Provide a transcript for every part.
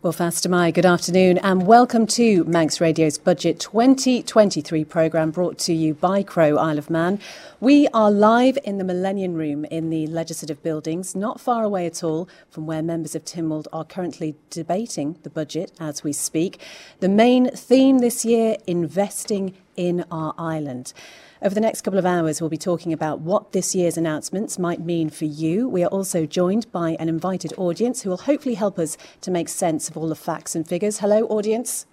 Well, Faster Mai, good afternoon and welcome to Manx Radio's Budget 2023 programme brought to you by Crow, Isle of Man. We are live in the Millennium Room in the Legislative Buildings, not far away at all from where members of Tynwald are currently debating the budget as we speak. The main theme this year, investing in our island. Over the next couple of hours, we'll be talking about what this year's announcements might mean for you. We are also joined by an invited audience who will hopefully help us to make sense of all the facts and figures. Hello, audience.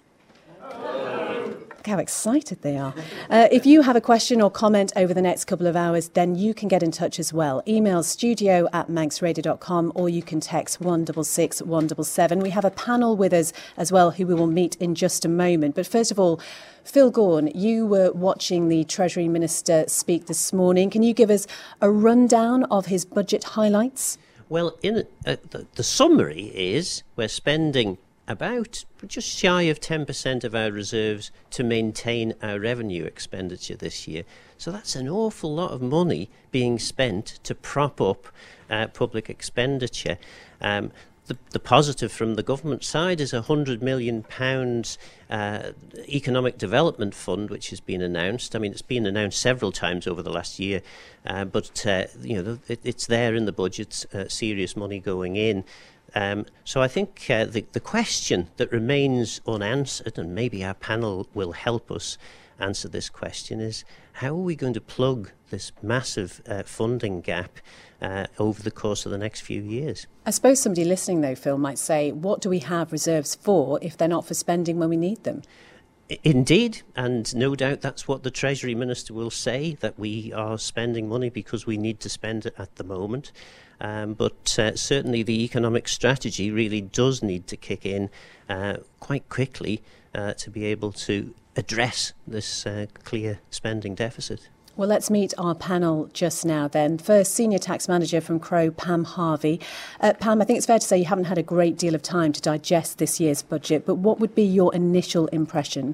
Look how excited they are. If you have a question or comment over the next couple of hours, then you can get in touch as well. Email studio@manxradio.com or you can text 166 177. We have a panel with us as well who we will meet in just a moment. But first of all, Phil Gaughan, you were watching the Treasury Minister speak this morning. Can you give us a rundown of his budget highlights? Well, the summary is we're spending about just shy of 10% of our reserves to maintain our revenue expenditure this year. So that's an awful lot of money being spent to prop up public expenditure. The positive from the government side is a £100 million economic development fund, which has been announced. I mean, it's been announced several times over the last year, but it's there in the budget, serious money going in. So I think the question that remains unanswered, and maybe our panel will help us answer this question, is how are we going to plug this massive funding gap over the course of the next few years? I suppose somebody listening, though, Phil, might say, what do we have reserves for if they're not for spending when we need them? Indeed, and no doubt that's what the Treasury Minister will say, that we are spending money because we need to spend it at the moment. But certainly the economic strategy really does need to kick in quite quickly to be able to address this clear spending deficit. Well, let's meet our panel just now then. First, Senior Tax Manager from Crow, Pam Harvey. Pam, I think it's fair to say you haven't had a great deal of time to digest this year's budget, but what would be your initial impression?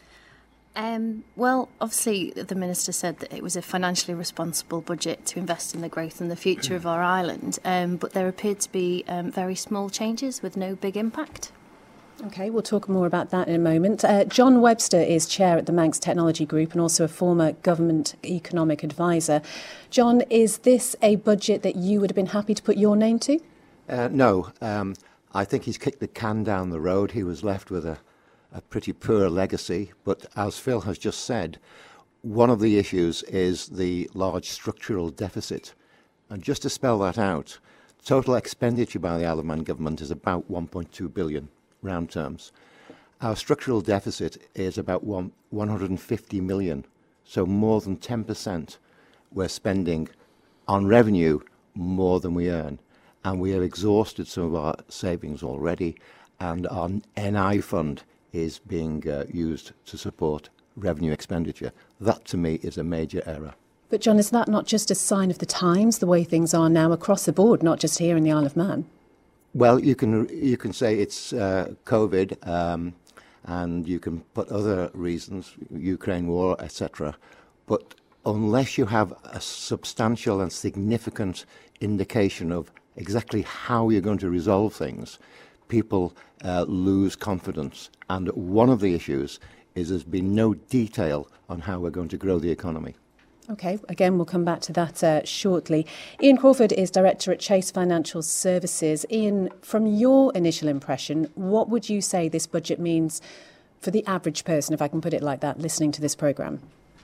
Well, obviously, the Minister said that it was a financially responsible budget to invest in the growth and the future of our island, but there appeared to be very small changes with no big impact. OK, we'll talk more about that in a moment. John Webster is chair at the Manx Technology Group and also a former government economic advisor. John, is this a budget that you would have been happy to put your name to? No. I think he's kicked the can down the road. He was left with a pretty poor legacy. But as Phil has just said, one of the issues is the large structural deficit. And just to spell that out, total expenditure by the Isle of Man government is about 1.2 billion. Round terms. Our structural deficit is about 150 million, so more than 10% we're spending on revenue more than we earn, and we have exhausted some of our savings already, and our NI fund is being used to support revenue expenditure. That to me is a major error. But John, is that not just a sign of the times, the way things are now across the board, not just here in the Isle of Man? Well, you can say it's COVID, and you can put other reasons, Ukraine war, etc. But unless you have a substantial and significant indication of exactly how you're going to resolve things, people lose confidence. And one of the issues is there's been no detail on how we're going to grow the economy. OK, again, we'll come back to that shortly. Ian Crawford is Director at Chase Financial Services. Ian, from your initial impression, what would you say this budget means for the average person, if I can put it like that, listening to this programme?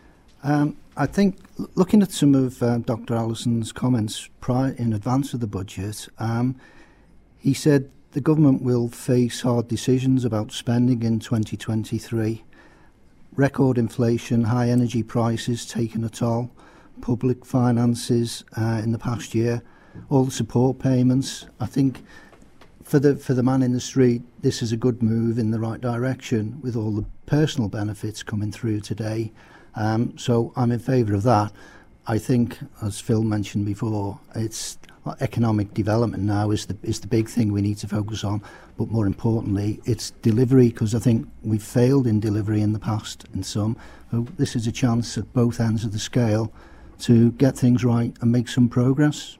I think, looking at some of Dr Allison's comments in advance of the budget, he said the government will face hard decisions about spending in 2023. Record inflation, high energy prices taking a toll, public finances in the past year, all the support payments. I think for the man in the street, this is a good move in the right direction with all the personal benefits coming through today. So I'm in favour of that. I think, as Phil mentioned before, it's economic development now is the big thing we need to focus on. But more importantly, it's delivery, because I think we've failed in delivery in the past in some. So this is a chance at both ends of the scale to get things right and make some progress.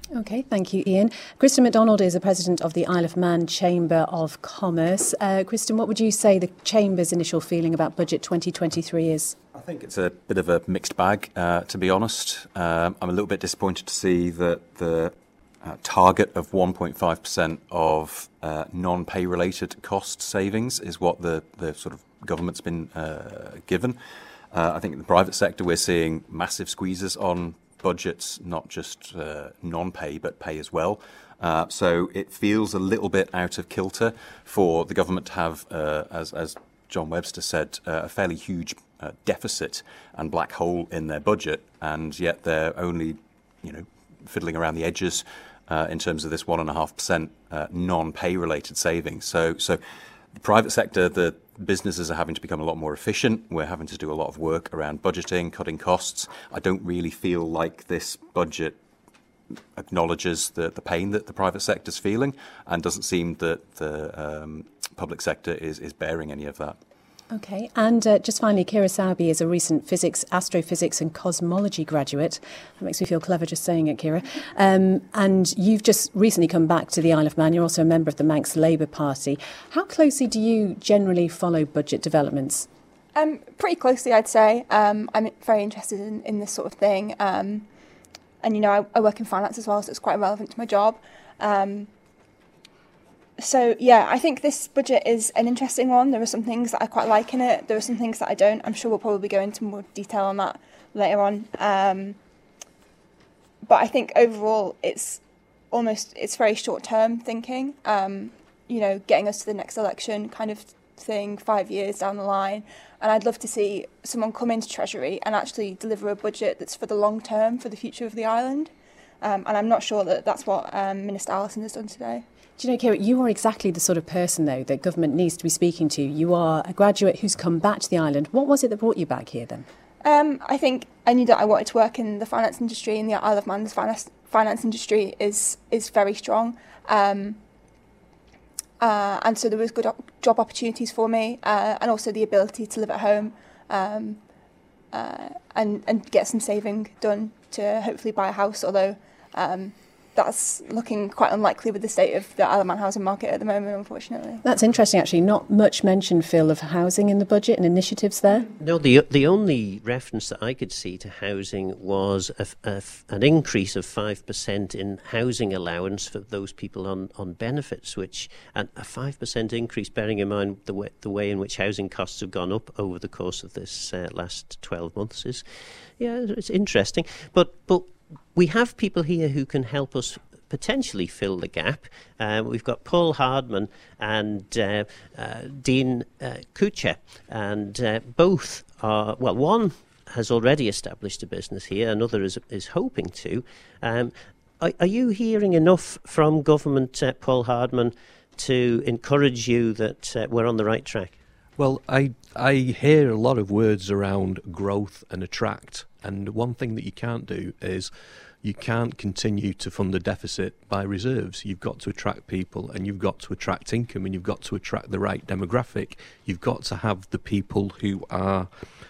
OK, thank you, Ian. Kristen MacDonald is the president of the Isle of Man Chamber of Commerce. Kristen, what would you say the Chamber's initial feeling about Budget 2023 is? I think it's a bit of a mixed bag, to be honest. I'm a little bit disappointed to see that the target of 1.5% of non-pay related cost savings is what the sort of government's been given. I think in the private sector we're seeing massive squeezes on budgets, not just non-pay but pay as well. So it feels a little bit out of kilter for the government to have, as John Webster said, a fairly huge deficit and black hole in their budget, and yet they're only, fiddling around the edges in terms of this 1.5% non-pay related savings. So the private sector, the businesses are having to become a lot more efficient. We're having to do a lot of work around budgeting, cutting costs. I don't really feel like this budget acknowledges the pain that the private sector's feeling, and doesn't seem that the public sector is bearing any of that. OK, and just finally, Kira Sauby is a recent astrophysics and cosmology graduate. That makes me feel clever just saying it, Kira. And you've just recently come back to the Isle of Man. You're also a member of the Manx Labour Party. How closely do you generally follow budget developments? Pretty closely, I'd say. I'm very interested in this sort of thing. And, I work in finance as well, so it's quite relevant to my job. So, I think this budget is an interesting one. There are some things that I quite like in it. There are some things that I don't. I'm sure we'll probably go into more detail on that later on. But I think overall it's very short-term thinking, getting us to the next election kind of thing 5 years down the line. And I'd love to see someone come into Treasury and actually deliver a budget that's for the long term, for the future of the island. And I'm not sure that that's what Minister Allison has done today. Do you know, Kira, you are exactly the sort of person, though, that government needs to be speaking to. You are a graduate who's come back to the island. What was it that brought you back here, then? I think I knew that I wanted to work in the finance industry, and the Isle of Man's finance industry is very strong. And so there was good job opportunities for me, and also the ability to live at home and get some saving done to hopefully buy a house, although that's looking quite unlikely with the state of the Isle of Man housing market at the moment, unfortunately. That's interesting, actually. Not much mention, Phil, of housing in the budget and initiatives there. No, the only reference that I could see to housing was an increase of 5% in housing allowance for those people on benefits, and a 5% increase, bearing in mind the way in which housing costs have gone up over the course of this last 12 months is, it's interesting. But we have people here who can help us potentially fill the gap. We've got Paul Hardman and Dean Kucher, and both are, one has already established a business here, another is hoping to. Are you hearing enough from government, Paul Hardman, to encourage you that we're on the right track? Well, I hear a lot of words around growth and attract, and one thing that you can't do is you can't continue to fund a deficit by reserves. You've got to attract people, and you've got to attract income, and you've got to attract the right demographic. You've got to have the people who are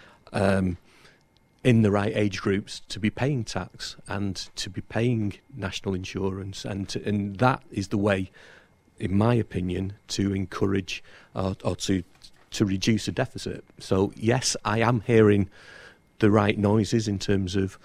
in the right age groups to be paying tax and to be paying national insurance, and that is the way, in my opinion, to encourage or to reduce a deficit. So yes, I am hearing the right noises in terms of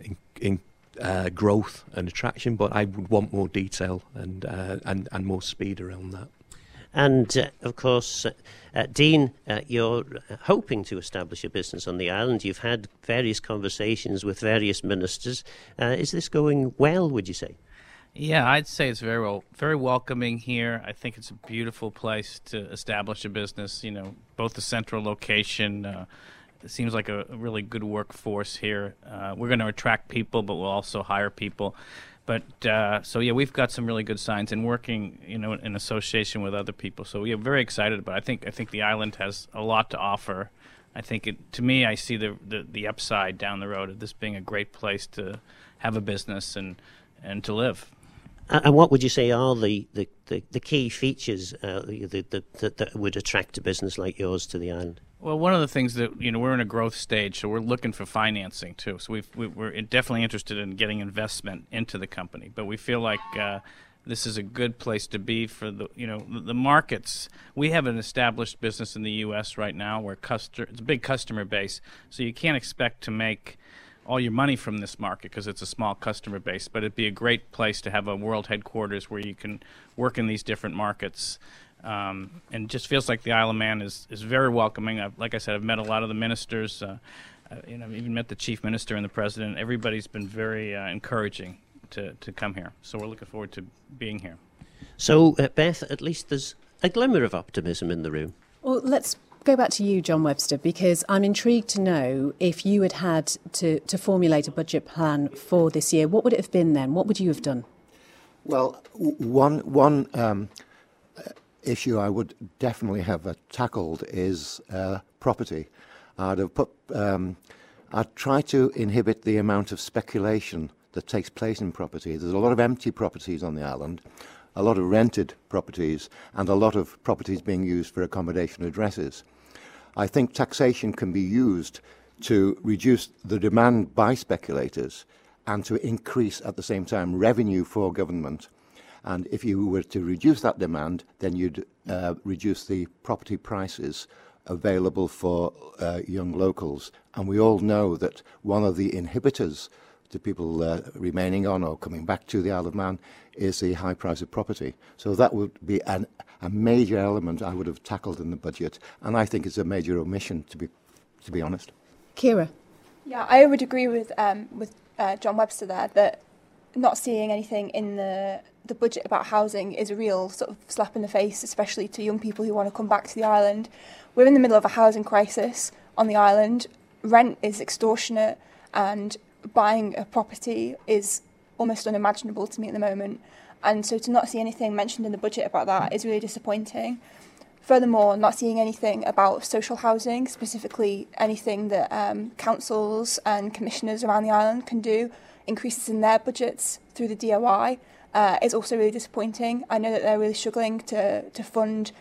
growth and attraction, but I would want more detail and more speed around that. And of course, Dean, you're hoping to establish a business on the island. You've had various conversations with various ministers. Is this going well, would you say? Yeah, I'd say it's very welcoming here. I think it's a beautiful place to establish a business. Both the central location. It seems like a really good workforce here. We're going to attract people, but we'll also hire people. But we've got some really good signs and working, in association with other people. So we're very excited about it. I think the island has a lot to offer. I think I see the upside down the road of this being a great place to have a business and to live. And what would you say are the key features that would attract a business like yours to the island? Well, one of the things that, we're in a growth stage, so we're looking for financing too. So we're definitely interested in getting investment into the company, but we feel like this is a good place to be for the markets. We have an established business in the U.S. right now where it's a big customer base, so you can't expect to make all your money from this market because it's a small customer base, but it'd be a great place to have a world headquarters where you can work in these different markets. And just feels like the Isle of Man is very welcoming. Like I said, I've met a lot of the ministers. I've even met the chief minister and the president. Everybody's been very encouraging to come here. So we're looking forward to being here. So, Beth, at least there's a glimmer of optimism in the room. Well, let's go back to you, John Webster, because I'm intrigued to know if you had to formulate a budget plan for this year, what would it have been then? What would you have done? Well, one issue I would definitely have tackled is property. I'd try to inhibit the amount of speculation that takes place in property. There's a lot of empty properties on the island, a lot of rented properties, and a lot of properties being used for accommodation addresses. I think taxation can be used to reduce the demand by speculators and to increase at the same time revenue for government. And if you were to reduce that demand, then you'd reduce the property prices available for young locals. And we all know that one of the inhibitors to people remaining on or coming back to the Isle of Man is the high price of property. So that would be a major element I would have tackled in the budget, and I think it's a major omission, to be honest. Kira? Yeah, I would agree with John Webster there, that not seeing anything in the budget about housing is a real sort of slap in the face, especially to young people who want to come back to the island. We're in the middle of a housing crisis on the island. Rent is extortionate, and buying a property is almost unimaginable to me at the moment. And so to not see anything mentioned in the budget about that is really disappointing. Furthermore, not seeing anything about social housing, specifically anything that councils and commissioners around the island can do, increases in their budgets through the DOI, is also really disappointing. I know that they're really struggling to fund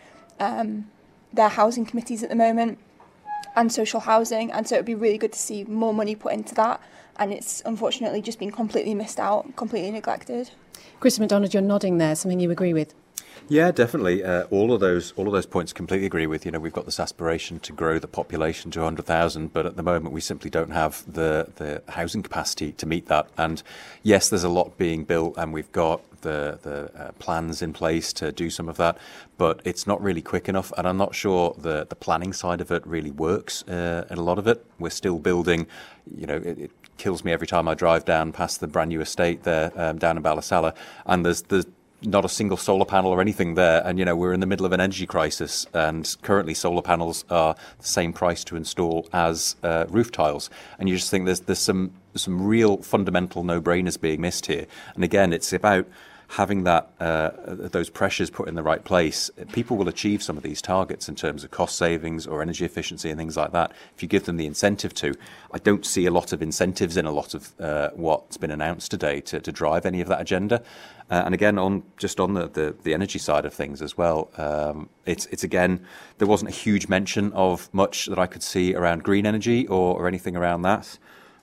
their housing committees at the moment and social housing, and so it would be really good to see more money put into that, and it's unfortunately just been completely missed out, completely neglected. Chris MacDonald, you're nodding there, something you agree with? Yeah, definitely. All of those points completely agree with. We've got this aspiration to grow the population to 100,000, but at the moment we simply don't have the housing capacity to meet that. And yes, there's a lot being built, and we've got the plans in place to do some of that, but it's not really quick enough. And I'm not sure the planning side of it really works. In a lot of it, we're still building. It kills me every time I drive down past the brand new estate there down in Ballasalla, and there's not a single solar panel or anything there. And, we're in the middle of an energy crisis, and currently solar panels are the same price to install as roof tiles. And you just think there's some real fundamental no-brainers being missed here. And again, it's about having those pressures put in the right place. People will achieve some of these targets in terms of cost savings or energy efficiency and things like that if you give them the incentive to. I don't see a lot of incentives in a lot of what's been announced today to drive any of that agenda. And again, on the energy side of things as well, it's again, there wasn't a huge mention of much that I could see around green energy or anything around that.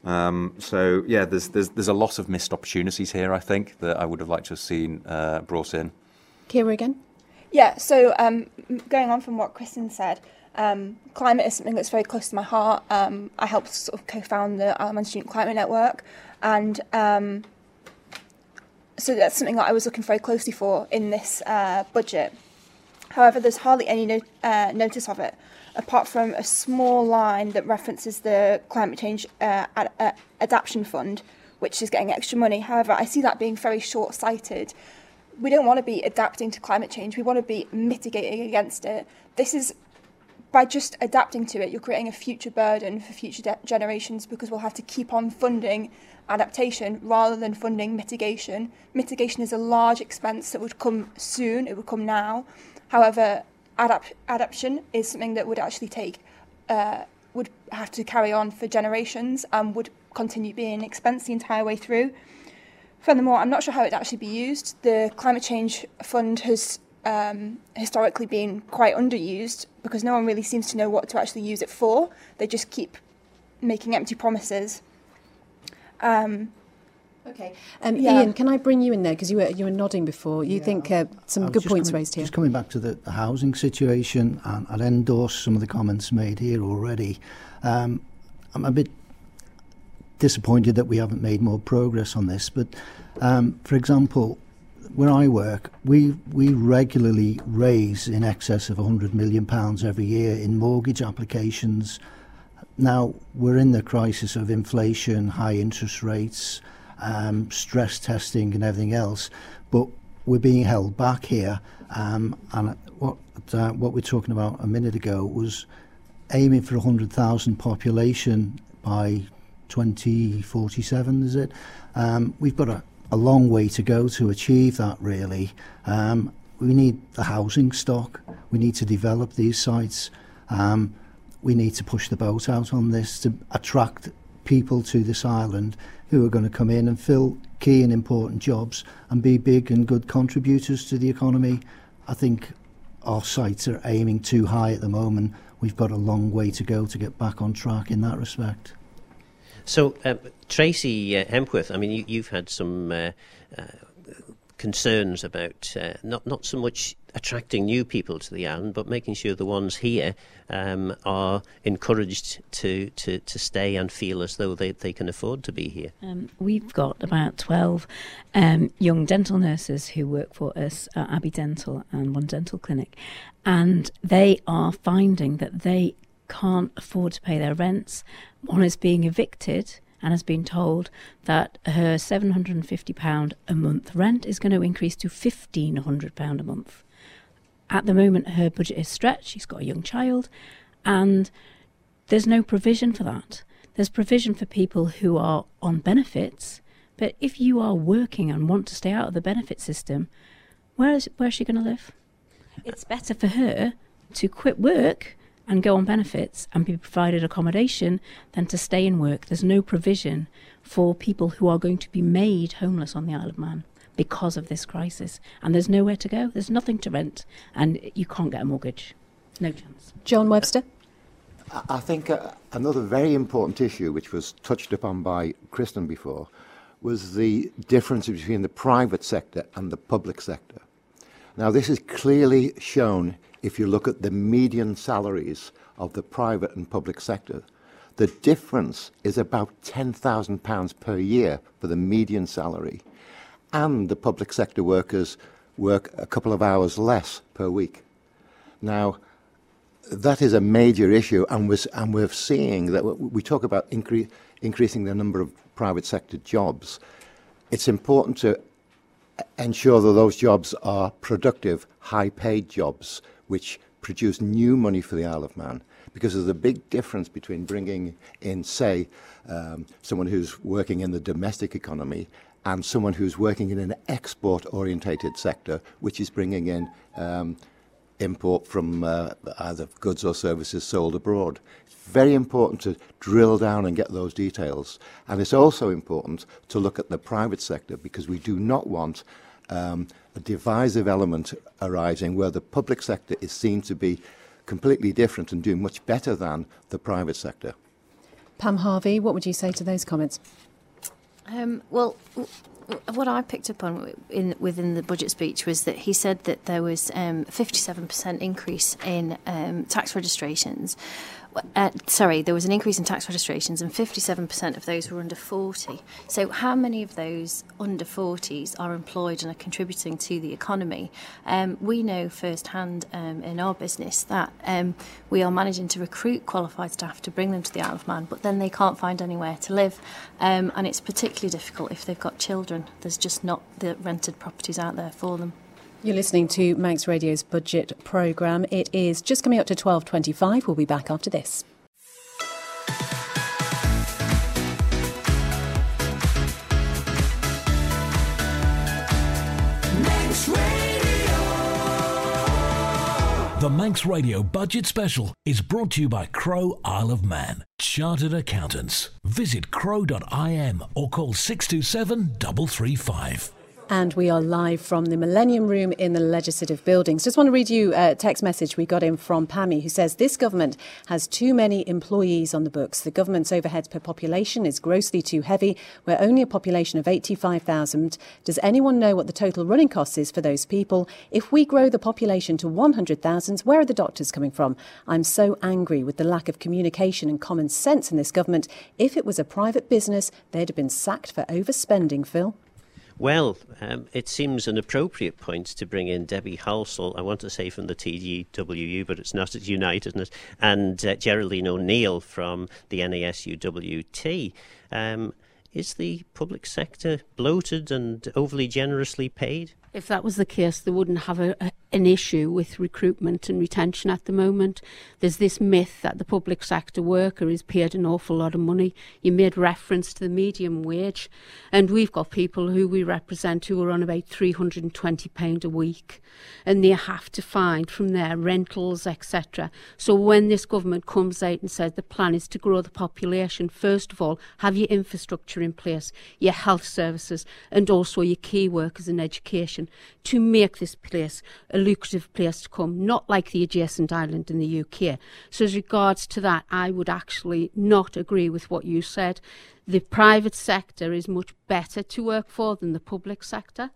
So yeah, there's a lot of missed opportunities here, I think, that I would have liked to have seen brought in. Kira again? Yeah, so going on from what Kristen said, climate is something that's very close to my heart. I helped sort of co-found the Isle of Man Student Climate Network, and so that's something that I was looking very closely for in this budget. However, there's hardly any notice of it, apart from a small line that references the Climate Change Adaptation Fund, which is getting extra money. However, I see that being very short-sighted. We don't want to be adapting to climate change. We want to be mitigating against it. This is, by just adapting to it, you're creating a future burden for future generations, because we'll have to keep on funding adaptation rather than funding mitigation. Mitigation is a large expense that would come soon. It would come now. However, adaptation is something that would actually would have to carry on for generations and would continue being an expense the entire way through. Furthermore, I'm not sure how it'd actually be used. The Climate Change Fund has historically been quite underused because no one really seems to know what to actually use it for. They just keep making empty promises. Okay. Ian, can I bring you in there? Because you were nodding before. You think some good points raised here. Just coming back to the housing situation, and I'd endorse some of the comments made here already. I'm a bit disappointed that we haven't made more progress on this. But, for example, where I work, we regularly raise in excess of £100 million every year in mortgage applications. Now, we're in the crisis of inflation, high interest rates, stress testing and everything else, but we're being held back here. And what we're talking about a minute ago was aiming for 100,000 population by 2047, is it? We've got a long way to go to achieve that, really. We need the housing stock. We need to develop these sites. We need to push the boat out on this to attract people to this island who are going to come in and fill key and important jobs and be big and good contributors to the economy. I think our sights are aiming too high at the moment. We've got a long way to go to get back on track in that respect. So, Tracy Hempworth, I mean, you've had some concerns about not so much attracting new people to the island, but making sure the ones here are encouraged to stay and feel as though they can afford to be here. We've got about 12 young dental nurses who work for us at Abbey Dental and One Dental Clinic, and they are finding that they can't afford to pay their rents. One is being evicted and has been told that her £750 a month rent is going to increase to £1,500 a month. At the moment, her budget is stretched. She's got a young child, and there's no provision for that. There's provision for people who are on benefits, but if you are working and want to stay out of the benefit system, where's she going to live? It's better for her to quit work and go on benefits and be provided accommodation than to stay in work. There's no provision for people who are going to be made homeless on the Isle of Man because of this crisis. And there's nowhere to go. There's nothing to rent, and you can't get a mortgage. No chance. John Webster? I think another very important issue, which was touched upon by Kristen before, was the difference between the private sector and the public sector. Now, this is clearly shown if you look at the median salaries of the private and public sector. The difference is about £10,000 per year for the median salary, and the public sector workers work a couple of hours less per week. Now, that is a major issue, and we're seeing that we talk about increasing the number of private sector jobs. It's important to ensure that those jobs are productive, high-paid jobs, which produce new money for the Isle of Man, because there's a big difference between bringing in, say, someone who's working in the domestic economy and someone who's working in an export-orientated sector, which is bringing in import from either goods or services sold abroad. It's very important to drill down and get those details. And it's also important to look at the private sector, because we do not want a divisive element arising where the public sector is seen to be completely different and doing much better than the private sector. Pam Harvey, what would you say to those comments? Well, what I picked up on within the budget speech was that he said that there was a 57% increase in tax registrations. There was an increase in tax registrations, and 57% of those were under 40. So how many of those under 40s are employed and are contributing to the economy? We know firsthand in our business that we are managing to recruit qualified staff to bring them to the Isle of Man, but then they can't find anywhere to live. And it's particularly difficult if they've got children. There's just not the rented properties out there for them. You're listening to Manx Radio's budget programme. It is just coming up to 12:25. We'll be back after this. Manx Radio. The Manx Radio Budget Special is brought to you by Crow Isle of Man. Chartered Accountants. Visit crow.im or call 627 335. And we are live from the Millennium Room in the Legislative Buildings. Just want to read you a text message we got in from Pammy, who says, this government has too many employees on the books. The government's overheads per population is grossly too heavy. We're only a population of 85,000. Does anyone know what the total running cost is for those people? If we grow the population to 100,000, where are the doctors coming from? I'm so angry with the lack of communication and common sense in this government. If it was a private business, they'd have been sacked for overspending, Phil. Well, it seems an appropriate point to bring in Debbie Halsall, I want to say from the TDWU, but it's not, it's Unite, isn't it? And Geraldine O'Neill from the NASUWT. Is the public sector bloated and overly generously paid? If that was the case, they wouldn't have an issue with recruitment and retention at the moment. There's this myth that the public sector worker is paid an awful lot of money. You made reference to the medium wage, and we've got people who we represent who are on about £320 a week, and they have to find from their rentals, etc. So when this government comes out and says the plan is to grow the population, first of all, have your infrastructure in place, your health services, and also your key workers in education, to make this place a lucrative place to come, not like the adjacent island in the UK. So as regards to that, I would actually not agree with what you said. The private sector is much better to work for than the public sector.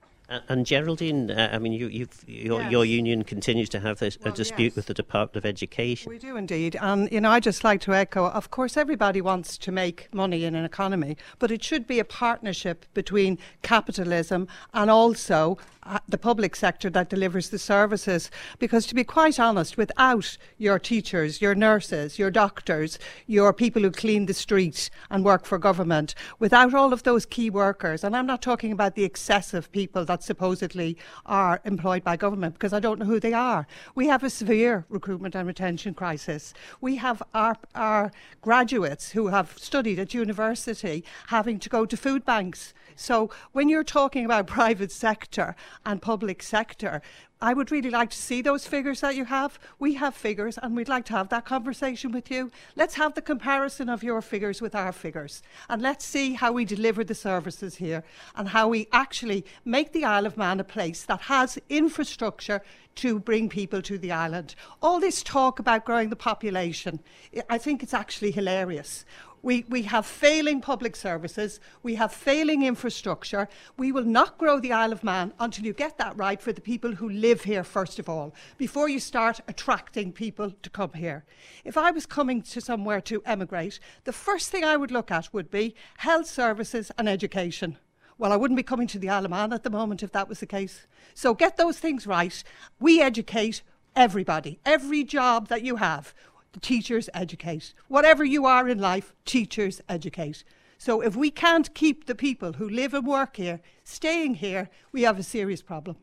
And Geraldine, I mean, your union continues to have a dispute with the Department of Education. We do indeed. And, I'd just like to echo, of course, everybody wants to make money in an economy, but it should be a partnership between capitalism and also the public sector that delivers the services. Because to be quite honest, without your teachers, your nurses, your doctors, your people who clean the street and work for government, without all of those key workers, and I'm not talking about the excessive people that supposedly are employed by government, because I don't know who they are. We have a severe recruitment and retention crisis. We have our graduates who have studied at university having to go to food banks. So when you're talking about private sector and public sector, I would really like to see those figures that you have. We have figures and we'd like to have that conversation with you. Let's have the comparison of your figures with our figures, and let's see how we deliver the services here and how we actually make the Isle of Man a place that has infrastructure to bring people to the island. All this talk about growing the population, I think it's actually hilarious. We have failing public services, we have failing infrastructure. We will not grow the Isle of Man until you get that right for the people who live here, first of all, before you start attracting people to come here. If I was coming to somewhere to emigrate, the first thing I would look at would be health services and education. Well, I wouldn't be coming to the Isle of Man at the moment if that was the case. So get those things right. We educate everybody, every job that you have. The teachers educate. Whatever you are in life, teachers educate. So if we can't keep the people who live and work here staying here, we have a serious problem.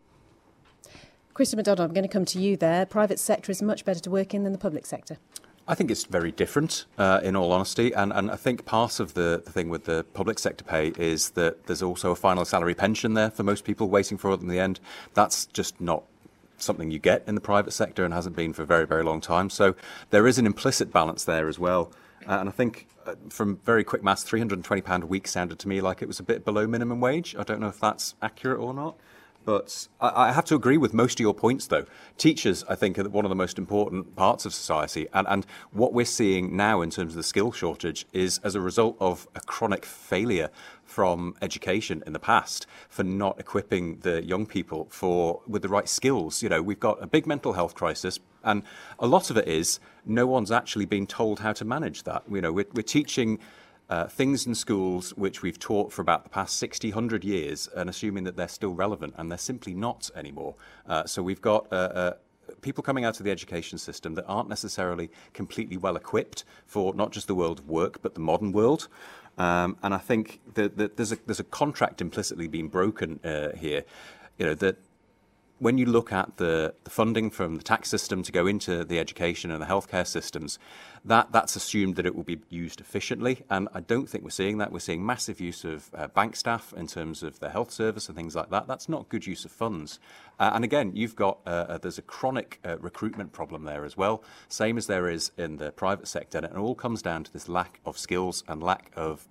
Christian McDonald, I'm going to come to you there. Private sector is much better to work in than the public sector. I think it's very different, in all honesty, and I think part of the thing with the public sector pay is that there's also a final salary pension there for most people waiting for it in the end. That's just not something you get in the private sector and hasn't been for a very, very long time. So there is an implicit balance there as well. And I think from very quick maths, £320 a week sounded to me like it was a bit below minimum wage. I don't know if that's accurate or not. But I have to agree with most of your points, though. Teachers, I think, are one of the most important parts of society. And what we're seeing now in terms of the skill shortage is as a result of a chronic failure from education in the past for not equipping the young people with the right skills. We've got a big mental health crisis, and a lot of it is no one's actually been told how to manage that. We're teaching things in schools which we've taught for about the past 60, 100 years and assuming that they're still relevant, and they're simply not anymore. So we've got people coming out of the education system that aren't necessarily completely well equipped for not just the world of work, but the modern world. And I think that there's a contract implicitly being broken here, that when you look at the funding from the tax system to go into the education and the healthcare systems, that's assumed that it will be used efficiently. And I don't think we're seeing that. We're seeing massive use of bank staff in terms of the health service and things like that. That's not good use of funds. And again, you've got, there's a chronic recruitment problem there as well, same as there is in the private sector. And it all comes down to this lack of skills and lack of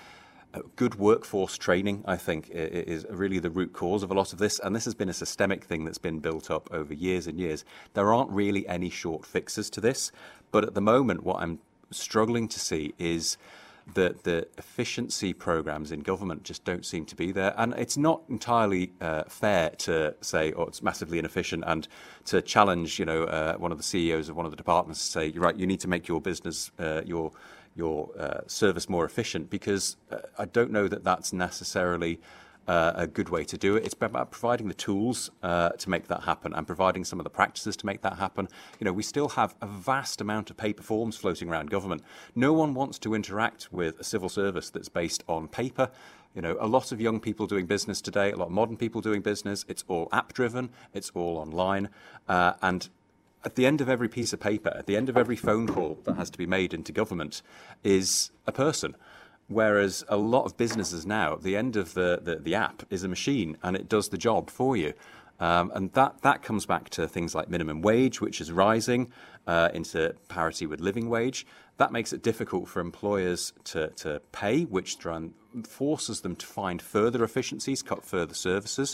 good workforce training, I think, is really the root cause of a lot of this. And this has been a systemic thing that's been built up over years and years. There aren't really any short fixes to this. But at the moment, what I'm struggling to see is that the efficiency programs in government just don't seem to be there. And it's not entirely fair to say, oh, it's massively inefficient, and to challenge, one of the CEOs of one of the departments to say, you're right, you need to make your business, your service more efficient, because I don't know that that's necessarily a good way to do it. It's about providing the tools to make that happen and providing some of the practices to make that happen. We still have a vast amount of paper forms floating around government. No one wants to interact with a civil service that's based on paper. A lot of young people doing business today, a lot of modern people doing business, it's all app-driven, it's all online, and at the end of every piece of paper, at the end of every phone call that has to be made into government is a person. Whereas a lot of businesses now, at the end of the app is a machine, and it does the job for you. And that comes back to things like minimum wage, which is rising into parity with living wage. That makes it difficult for employers to pay, which forces them to find further efficiencies, cut further services.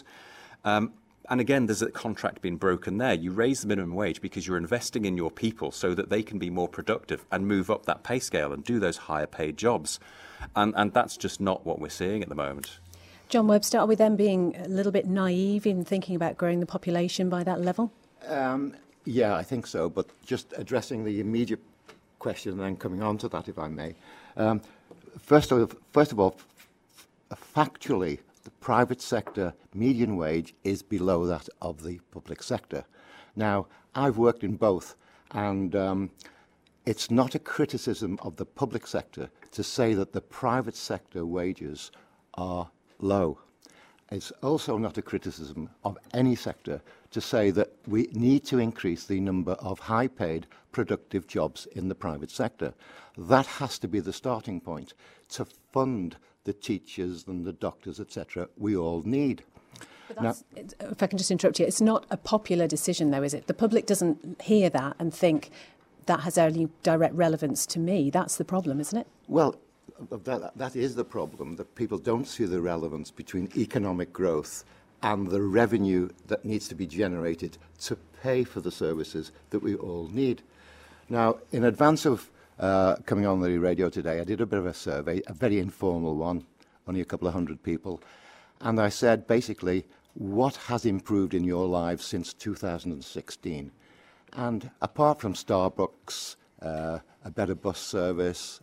And again, there's a contract being broken there. You raise the minimum wage because you're investing in your people so that they can be more productive and move up that pay scale and do those higher paid jobs. And that's just not what we're seeing at the moment. John Webster, are we then being a little bit naive in thinking about growing the population by that level? Yeah, I think so. But just addressing the immediate question and then coming on to that, if I may. First of all, factually, the private sector median wage is below that of the public sector. Now, I've worked in both, and it's not a criticism of the public sector to say that the private sector wages are low. It's also not a criticism of any sector to say that we need to increase the number of high-paid, productive jobs in the private sector. That has to be the starting point to fund the teachers and the doctors, etc., we all need. But if I can just interrupt you, it's not a popular decision, though, is it? The public doesn't hear that and think that has only direct relevance to me. That's the problem, isn't it? Well, that is the problem, that people don't see the relevance between economic growth and the revenue that needs to be generated to pay for the services that we all need. Now, in advance of coming on the radio today, I did a bit of a survey, a very informal one, only a couple of hundred people, and I said basically, what has improved in your lives since 2016? And apart from Starbucks, a better bus service,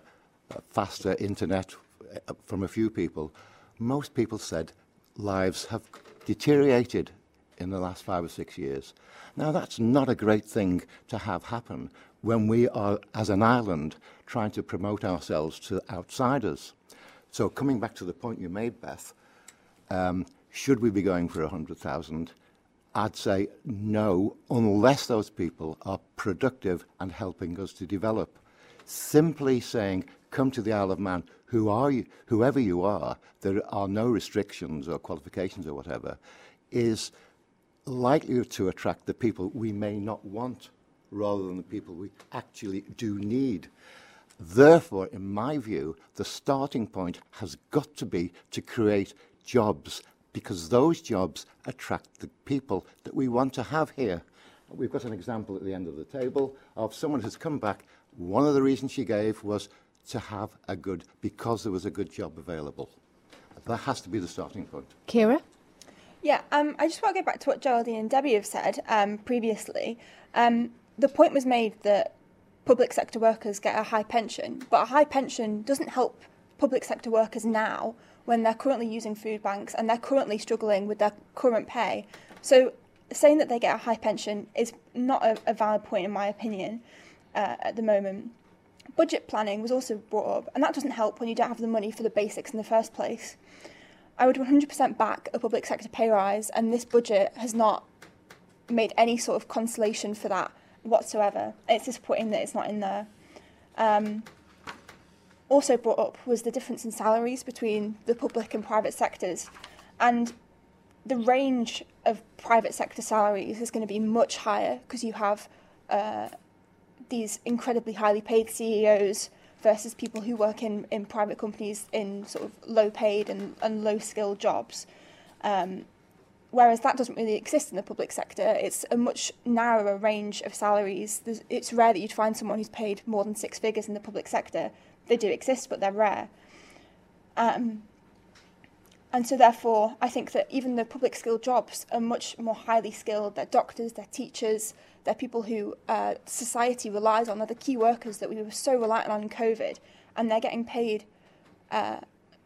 faster internet from a few people, most people said lives have deteriorated in the last 5 or 6 years. Now, that's not a great thing to have happen when we are, as an island, trying to promote ourselves to outsiders. So coming back to the point you made, Beth, should we be going for 100,000? I'd say no, unless those people are productive and helping us to develop. Simply saying, come to the Isle of Man, who are you, whoever you are, there are no restrictions or qualifications or whatever, is likely to attract the people we may not want rather than the people we actually do need. Therefore, in my view, the starting point has got to be to create jobs, because those jobs attract the people that we want to have here. We've got an example at the end of the table of someone who's come back. One of the reasons she gave was to have because there was a good job available. That has to be the starting point. Ciara? Yeah, I just want to go back to what Geraldine and Debbie have said previously. The point was made that public sector workers get a high pension, but a high pension doesn't help public sector workers now when they're currently using food banks and they're currently struggling with their current pay. So saying that they get a high pension is not a valid point in my opinion at the moment. Budget planning was also brought up, and that doesn't help when you don't have the money for the basics in the first place. I would 100% back a public sector pay rise, and this budget has not made any sort of consolation for that whatsoever. It's disappointing that it's not in there. Also brought up was the difference in salaries between the public and private sectors, and the range of private sector salaries is going to be much higher because you have these incredibly highly paid CEOs versus people who work in private companies in sort of low paid and low skilled jobs. Whereas that doesn't really exist in the public sector. It's a much narrower range of salaries. It's rare that you'd find someone who's paid more than six figures in the public sector. They do exist, but they're rare. And so therefore, I think that even the public skilled jobs are much more highly skilled. They're doctors, they're teachers, they're people who society relies on. They're the key workers that we were so reliant on in COVID, and they're getting paid a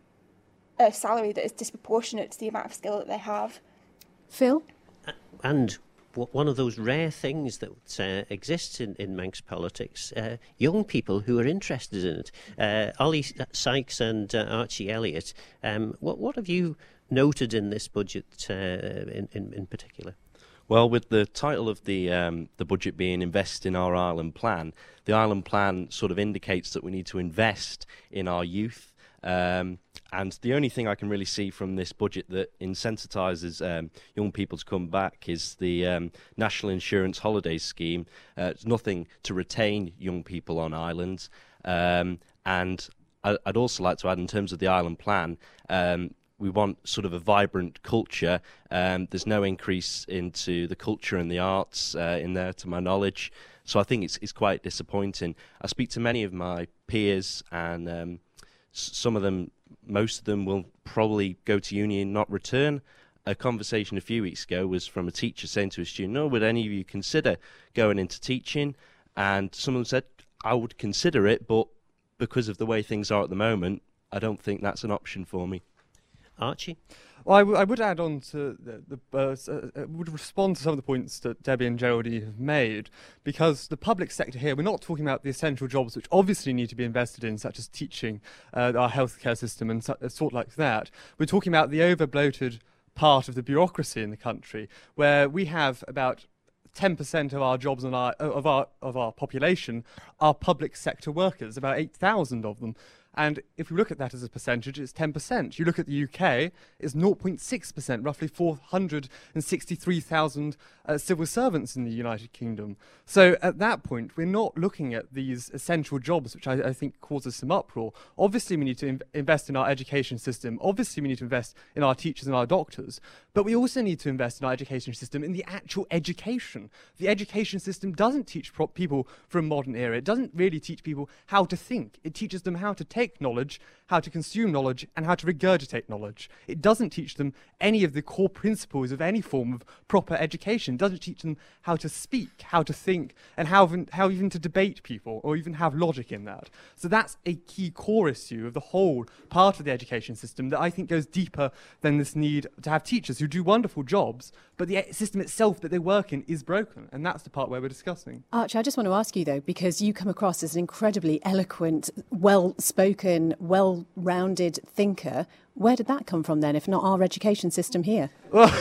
salary that is disproportionate to the amount of skill that they have. Phil? And one of those rare things that exists in Manx politics, young people who are interested in it. Ollie Sykes and Archie Elliott, what have you noted in this budget in particular? Well, with the title of the budget being Invest in Our Island Plan, the Island Plan sort of indicates that we need to invest in our youth. And the only thing I can really see from this budget that incentivises young people to come back is the National Insurance Holidays Scheme. It's nothing to retain young people on islands. And I'd also like to add, in terms of the Island Plan, we want sort of a vibrant culture. There's no increase into the culture and the arts in there, to my knowledge. So I think it's quite disappointing. I speak to many of my peers, and some of them, most of them, will probably go to uni and not return. A conversation a few weeks ago was from a teacher saying to a student, "Oh, would any of you consider going into teaching?" And someone said, "I would consider it, but because of the way things are at the moment, I don't think that's an option for me." Archie? Well, I would add on to would respond to some of the points that Debbie and Geraldine have made, because the public sector here, we're not talking about the essential jobs which obviously need to be invested in, such as teaching, our healthcare system and sort like that. We're talking about the over-bloated part of the bureaucracy in the country, where we have about 10% of our jobs and of our population are public sector workers, about 8,000 of them. And if we look at that as a percentage, it's 10%. You look at the UK, it's 0.6%, roughly 463,000 civil servants in the United Kingdom. So at that point, we're not looking at these essential jobs, which I think causes some uproar. Obviously, we need to invest in our education system. Obviously, we need to invest in our teachers and our doctors. But we also need to invest in our education system in the actual education. The education system doesn't teach people for a modern era. It doesn't really teach people how to think. It teaches them how to take knowledge, how to consume knowledge, and how to regurgitate knowledge. It doesn't teach them any of the core principles of any form of proper education. It doesn't teach them how to speak, how to think, and how even to debate people, or even have logic in that. So that's a key core issue of the whole part of the education system that I think goes deeper than this need to have teachers who do wonderful jobs, but the system itself that they work in is broken, and that's the part where we're discussing. Archie, I just want to ask you, though, because you come across as an incredibly eloquent, well-spoken, well-rounded thinker. Where did that come from then, if not our education system here? Well,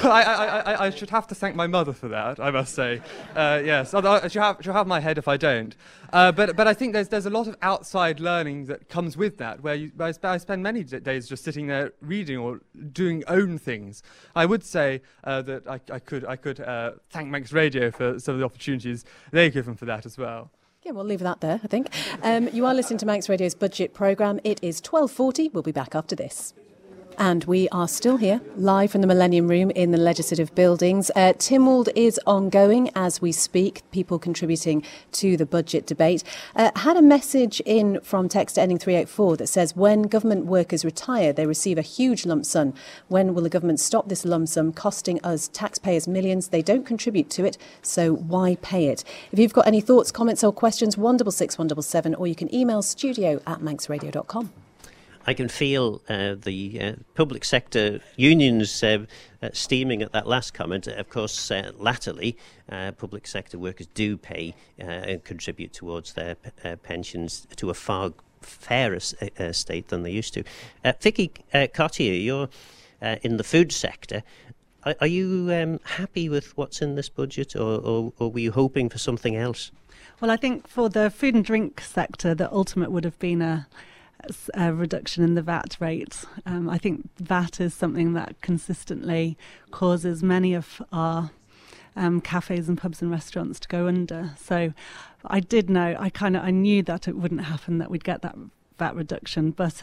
I should have to thank my mother for that, I must say. Yes, she'll have my head if I don't. But I think there's a lot of outside learning that comes with that, where I spend many days just sitting there reading or doing own things. I would say that I could thank Manx Radio for some of the opportunities they've given for that as well. Yeah, we'll leave that there, I think. You are listening to Manx Radio's budget programme. It is 12:40. We'll be back after this. And we are still here, live from the Millennium Room in the Legislative Buildings. Tynwald is ongoing as we speak, people contributing to the budget debate. Had a message in from text ending 384 that says, when government workers retire, they receive a huge lump sum. When will the government stop this lump sum costing us taxpayers millions? They don't contribute to it, so why pay it? If you've got any thoughts, comments or questions, 166 177, or you can email studio@manxradio.com. I can feel the public sector unions steaming at that last comment. Of course, latterly, public sector workers do pay and contribute towards their pensions to a far fairer state than they used to. Vicky Cottier, you're in the food sector. Are you happy with what's in this budget, or were you hoping for something else? Well, I think for the food and drink sector, the ultimate would have been a reduction in the VAT rate. I think VAT is something that consistently causes many of our cafes and pubs and restaurants to go under. So I did know, I knew that it wouldn't happen, that we'd get that VAT reduction. But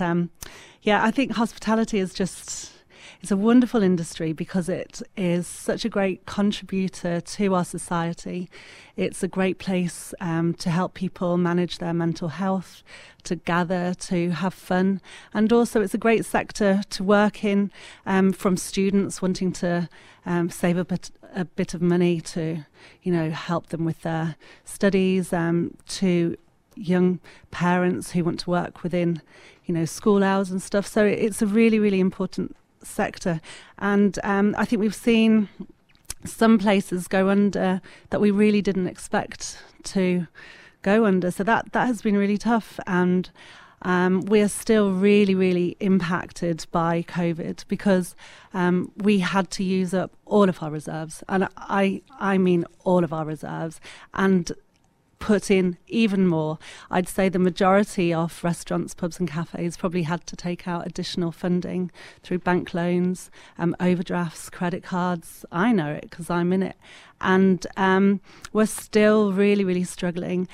I think hospitality is it's a wonderful industry because it is such a great contributor to our society. It's a great place to help people manage their mental health, to gather, to have fun. And also it's a great sector to work in, from students wanting to save a bit of money to, help them with their studies, to young parents who want to work within, school hours and stuff. So it's a really, really important sector. And I think we've seen some places go under that we really didn't expect to go under. So that has been really tough. And we're still really, really impacted by COVID because we had to use up all of our reserves. And I mean all of our reserves. And put in even more. I'd say the majority of restaurants, pubs and cafes probably had to take out additional funding through bank loans, overdrafts, credit cards. I know it because I'm in it. And we're still really, really struggling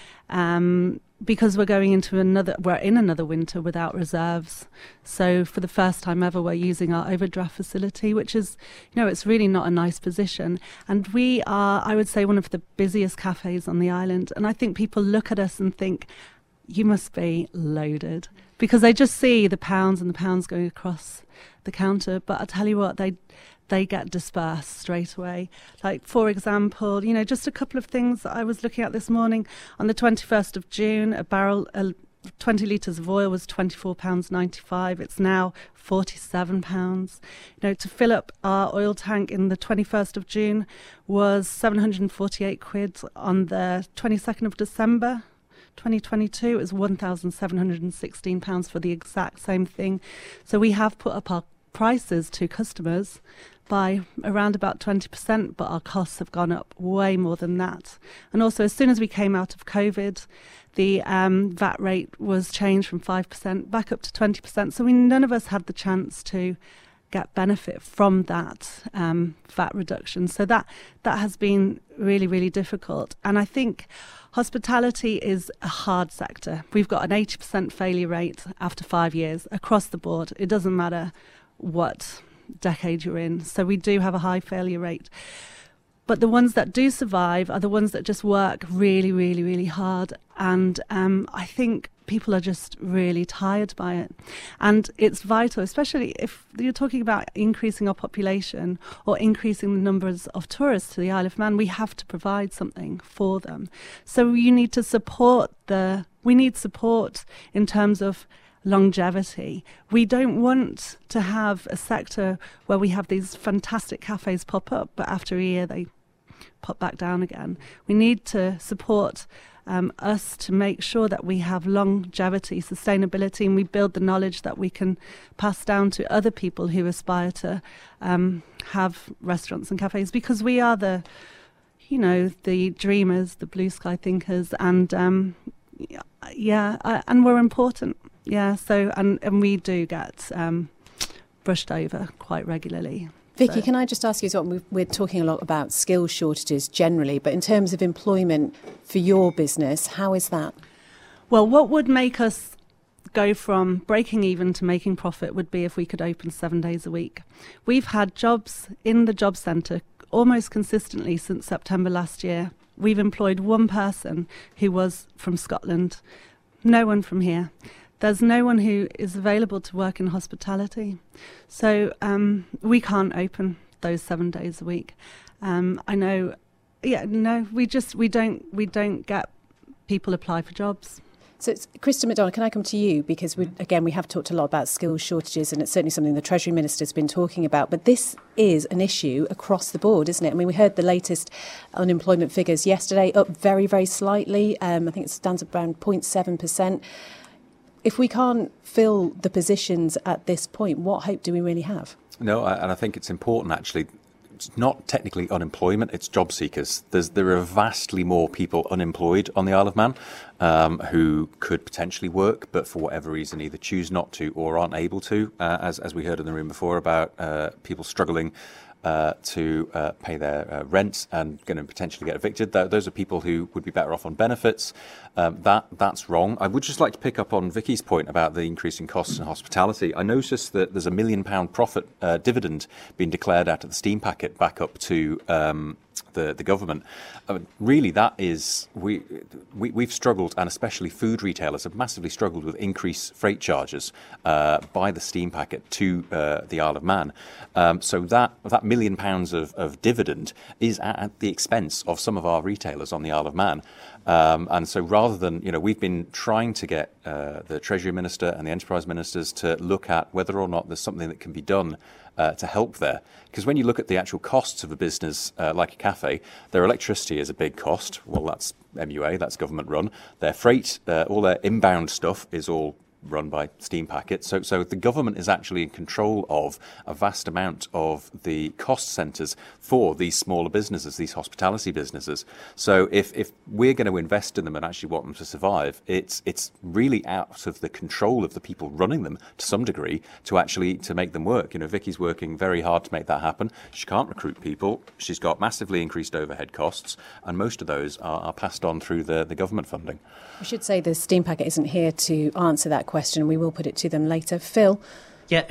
because we're in another winter without reserves. So for the first time ever, we're using our overdraft facility, which is, it's really not a nice position. And we are, I would say, one of the busiest cafes on the island. And I think people look at us and think, you must be loaded, because they just see the pounds and the pounds going across the counter. But I tell you what, they get dispersed straight away. Like, for example, just a couple of things that I was looking at this morning. On the 21st of June, a barrel, 20 litres of oil was £24.95. It's now £47. To fill up our oil tank in the 21st of June was 748 quid. On the 22nd of December 2022, it was £1,716 for the exact same thing. So we have put up our prices to customers by around about 20%, but our costs have gone up way more than that. And also, as soon as we came out of COVID, the VAT rate was changed from 5% back up to 20%. So none of us had the chance to get benefit from that VAT reduction. So that has been really, really difficult. And I think hospitality is a hard sector. We've got an 80% failure rate after 5 years across the board. It doesn't matter what decade you're in. So we do have a high failure rate. But the ones that do survive are the ones that just work really, really, really hard. And I think people are just really tired by it. And it's vital, especially if you're talking about increasing our population or increasing the numbers of tourists to the Isle of Man, we have to provide something for them. So you need to support we need support in terms of longevity. We don't want to have a sector where we have these fantastic cafes pop up, but after a year they pop back down again. We need to support us to make sure that we have longevity, sustainability, and we build the knowledge that we can pass down to other people who aspire to have restaurants and cafes, because we are the dreamers, the blue sky thinkers, and and we're important. Yeah, so and we do get brushed over quite regularly. Vicky, can I just ask you as well, we're talking a lot about skills shortages generally, but in terms of employment for your business, how is that? Well, what would make us go from breaking even to making profit would be if we could open 7 days a week. We've had jobs in the job centre almost consistently since September last year. We've employed one person who was from Scotland, no one from here. There's no one who is available to work in hospitality. So we can't open those 7 days a week. I know, we don't get people apply for jobs. So, Kristen McDonald, can I come to you? Because, we have talked a lot about skills shortages, and it's certainly something the Treasury Minister's been talking about. But this is an issue across the board, isn't it? I mean, we heard the latest unemployment figures yesterday, up very, very slightly. I think it stands at around 0.7%. If we can't fill the positions at this point, what hope do we really have? No, and I think it's important, actually. It's not technically unemployment, it's job seekers. There are vastly more people unemployed on the Isle of Man who could potentially work, but for whatever reason either choose not to or aren't able to, as we heard in the room before about people struggling to pay their rent and going to potentially get evicted. Those are people who would be better off on benefits. That's wrong. I would just like to pick up on Vicky's point about the increase in costs in hospitality. I noticed that there's £1 million profit dividend being declared out of the steam packet back up to the government. Really, that is we've struggled, and especially food retailers have massively struggled with increased freight charges by the steam packet to the Isle of Man. So that £1 million of dividend is at the expense of some of our retailers on the Isle of Man. And so rather than, we've been trying to get the Treasury Minister and the Enterprise Ministers to look at whether or not there's something that can be done to help there. Because when you look at the actual costs of a business like a cafe, their electricity is a big cost. Well, that's MUA, that's government run. Their freight, all their inbound stuff is all run by steam packets. So the government is actually in control of a vast amount of the cost centres for these smaller businesses, these hospitality businesses. So if we're going to invest in them and actually want them to survive, it's really out of the control of the people running them to some degree to make them work. Vicky's working very hard to make that happen. She can't recruit people. She's got massively increased overhead costs, and most of those are passed on through the government funding. I should say the steam packet isn't here to answer that question. We will put it to them later. Phil? Yeah,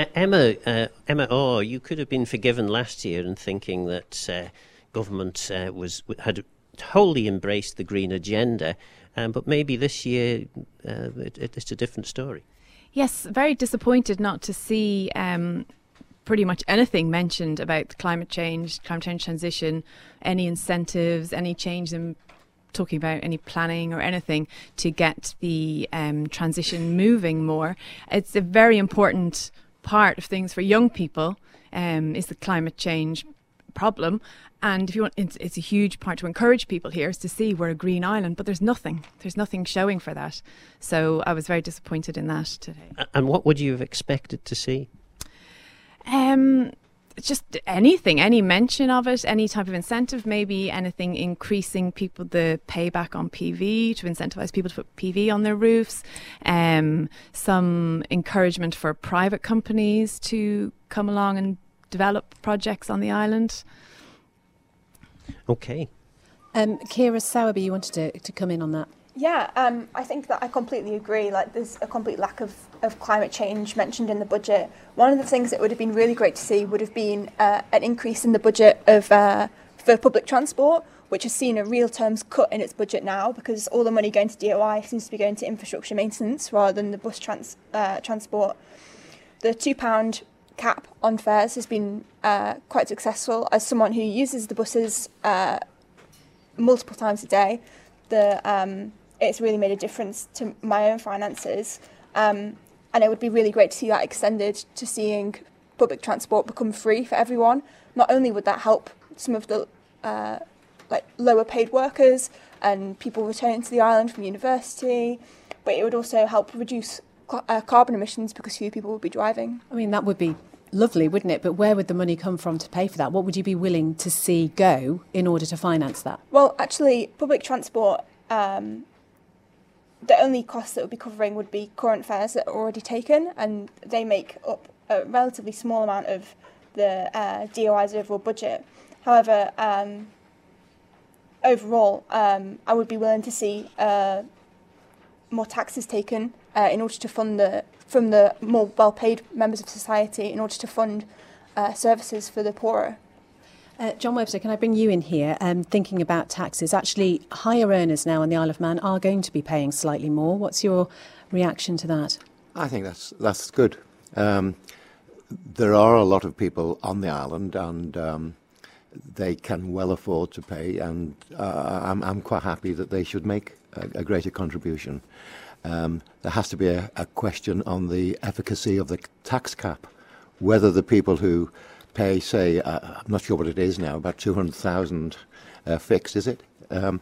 Emma Orr, you could have been forgiven last year in thinking that government had wholly embraced the green agenda, but maybe this year it's a different story. Yes, very disappointed not to see pretty much anything mentioned about climate change transition, any incentives, any change in talking about any planning or anything to get the transition moving more. It's a very important part of things for young people, is the climate change problem. And if you want, it's a huge part to encourage people here is to see we're a green island, but there's nothing showing for that. So I was very disappointed in that today. And what would you have expected to see? Just anything, any mention of it, any type of incentive, maybe anything increasing the payback on PV to incentivise people to put PV on their roofs, some encouragement for private companies to come along and develop projects on the island. Okay. Kira Sowerby, you wanted to come in on that. Yeah, I think that I completely agree. There's a complete lack of climate change mentioned in the budget. One of the things that would have been really great to see would have been an increase in the budget for public transport, which has seen a real terms cut in its budget now because all the money going to DOI seems to be going to infrastructure maintenance rather than the bus transport. The £2 cap on fares has been quite successful. As someone who uses the buses multiple times a day, it's really made a difference to my own finances, and it would be really great to see that extended to seeing public transport become free for everyone. Not only would that help some of the lower paid workers and people returning to the island from university, but it would also help reduce carbon emissions because fewer people would be driving. I mean, that would be lovely, wouldn't it? But where would the money come from to pay for that? What would you be willing to see go in order to finance that? Well, actually, public transport, the only costs that would be covering would be current fares that are already taken, and they make up a relatively small amount of the DOI's overall budget. However, overall, I would be willing to see more taxes taken in order to fund from the more well-paid members of society in order to fund services for the poorer. John Webster, can I bring you in here? Thinking about taxes, actually higher earners now on the Isle of Man are going to be paying slightly more. What's your reaction to that? I think that's good. There are a lot of people on the island and they can well afford to pay, and I'm quite happy that they should make a greater contribution. There has to be a question on the efficacy of the tax cap, whether the people who pay, say, I'm not sure what it is now, about 200,000 fixed, is it?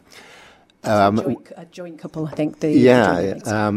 A joint couple, I think.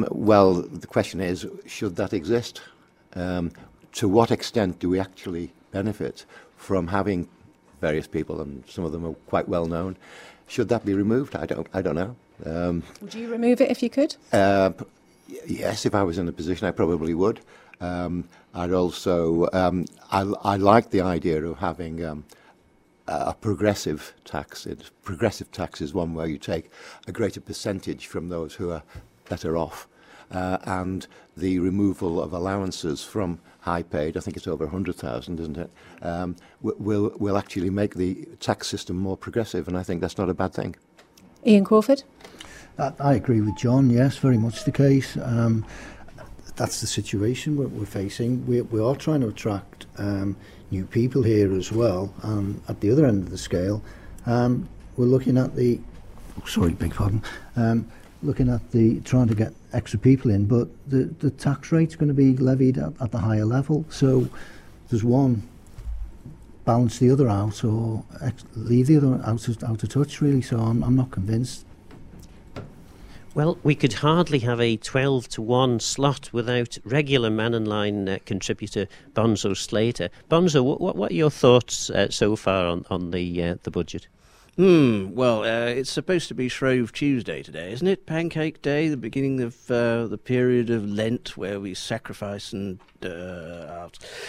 Well, the question is, should that exist? To what extent do we actually benefit from having various people, and some of them are quite well known. Should that be removed? I don't know. Would you remove it if you could? Yes, if I was in a position, I probably would. I'd also, I like the idea of having a progressive tax. Progressive tax is one where you take a greater percentage from those who are better off, and the removal of allowances from high paid, I think it's over 100,000, isn't it, will actually make the tax system more progressive, and I think that's not a bad thing. Ian Crawford? I agree with John, yes, very much the case. That's the situation we're facing. We are trying to attract new people here as well. At the other end of the scale, we're looking at looking at trying to get extra people in, but the tax rate's going to be levied at the higher level. So there's one, balance the other out, or leave the other out of touch, really. So I'm not convinced. Well, we could hardly have a 12-to-1 slot without regular Man and Line contributor Bonzo Slater. Bonzo, what are your thoughts so far on the budget? Well, it's supposed to be Shrove Tuesday today, isn't it? Pancake Day, the beginning of the period of Lent, where we sacrifice and how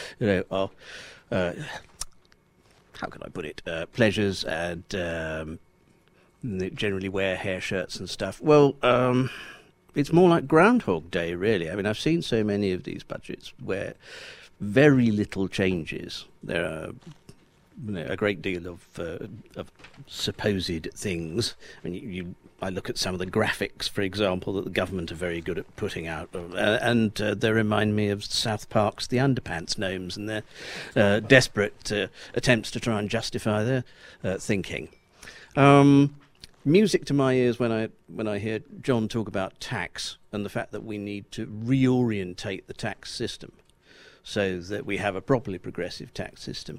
can I put it? Pleasures, and they generally wear hair shirts and stuff. Well, it's more like Groundhog Day, really. I mean, I've seen so many of these budgets where very little changes. There are a great deal of supposed things. I mean, I look at some of the graphics, for example, that the government are very good at putting out, and they remind me of South Park's The Underpants Gnomes and their desperate attempts to try and justify their thinking. Music to my ears when I hear John talk about tax and the fact that we need to reorientate the tax system so that we have a properly progressive tax system.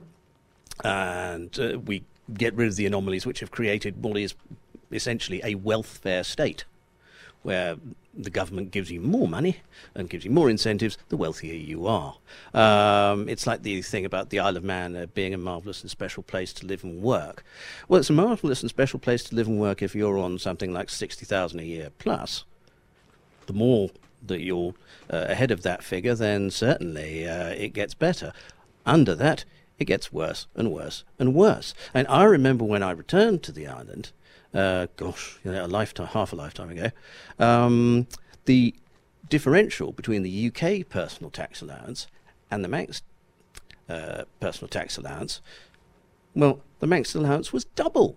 And we get rid of the anomalies which have created what is essentially a welfare state, where the government gives you more money and gives you more incentives the wealthier you are. It's like the thing about the Isle of Man being a marvellous and special place to live and work. Well, it's a marvellous and special place to live and work if you're on something like 60,000 a year plus. The more that you're ahead of that figure, then certainly it gets better. Under that, it gets worse and worse and worse. And I remember when I returned to the island, half a lifetime ago, the differential between the UK personal tax allowance and the Manx personal tax allowance, well, the Manx allowance was double.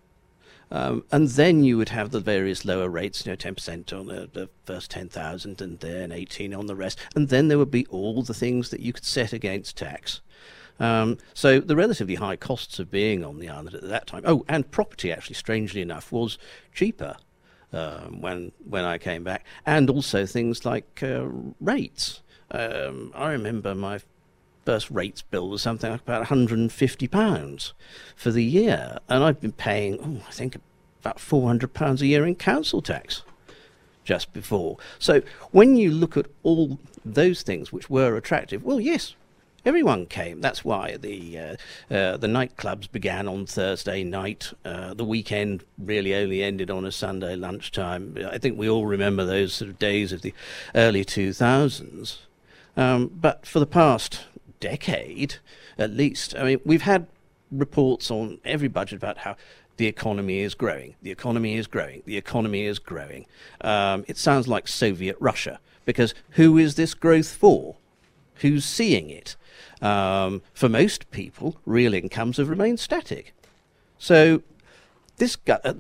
And then you would have the various lower rates, 10% on the first 10,000 and then 18 on the rest. And then there would be all the things that you could set against tax. So the relatively high costs of being on the island at that time, and property actually, strangely enough, was cheaper when I came back, and also things like rates. I remember my first rates bill was something like about £150 for the year, and I've been paying, I think, about £400 a year in council tax just before. So when you look at all those things which were attractive, well, yes, everyone came. That's why the nightclubs began on Thursday night. The weekend really only ended on a Sunday lunchtime. I think we all remember those sort of days of the early 2000s. But for the past decade, at least, I mean, we've had reports on every budget about how the economy is growing. The economy is growing. The economy is growing. It sounds like Soviet Russia, because who is this growth for? Who's seeing it? For most people, real incomes have remained static. So this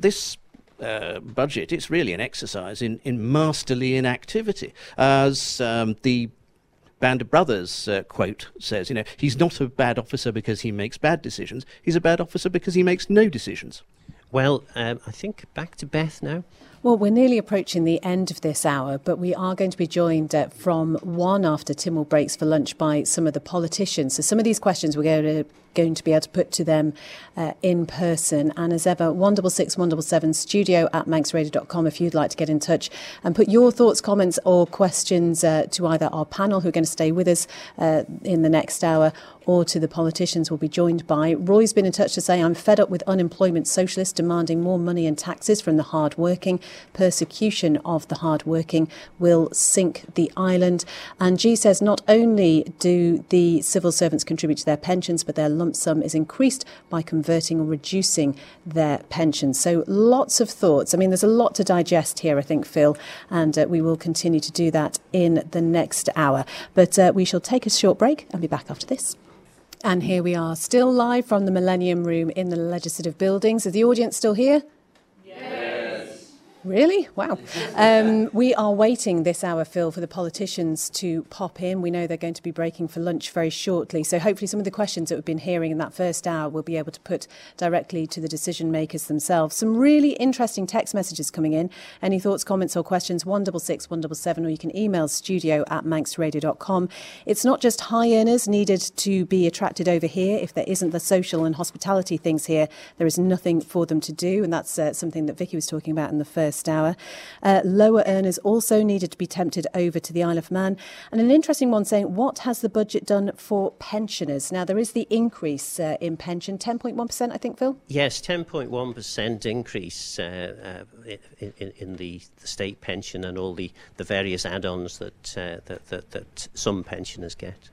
budget, it's really an exercise in masterly inactivity. As the Band of Brothers quote says, he's not a bad officer because he makes bad decisions. He's a bad officer because he makes no decisions. Well, I think back to Beth now. Well, we're nearly approaching the end of this hour, but we are going to be joined from 1 after Tynwald breaks for lunch by some of the politicians. So some of these questions we're going to be able to put to them in person. And as ever, 166 177 studio@manxradio.com if you'd like to get in touch and put your thoughts, comments or questions to either our panel who are going to stay with us in the next hour or to the politicians we'll be joined by. Roy's been in touch to say, I'm fed up with unemployment socialists demanding more money and taxes from the hard-working. Persecution of the hard-working will sink the island. And G says not only do the civil servants contribute to their pensions, but their lump sum is increased by converting or reducing their pensions. So lots of thoughts. I mean, there's a lot to digest here, I think, Phil, and we will continue to do that in the next hour. But we shall take a short break and be back after this. And here we are, still live from the Millennium Room in the Legislative Buildings. Is the audience still here? Really? Wow. We are waiting this hour, Phil, for the politicians to pop in. We know they're going to be breaking for lunch very shortly. So hopefully some of the questions that we've been hearing in that first hour we'll be able to put directly to the decision makers themselves. Some really interesting text messages coming in. Any thoughts, comments or questions, 166 177, or you can email studio@manxradio.com. It's not just high earners needed to be attracted over here. If there isn't the social and hospitality things here, there is nothing for them to do. And that's something that Vicky was talking about in the first hour. Lower earners also needed to be tempted over to the Isle of Man. And an interesting one saying, what has the budget done for pensioners? Now, there is the increase in pension, 10.1%, I think, Phil? Yes, 10.1% increase in the state pension and all the various add-ons that some pensioners get.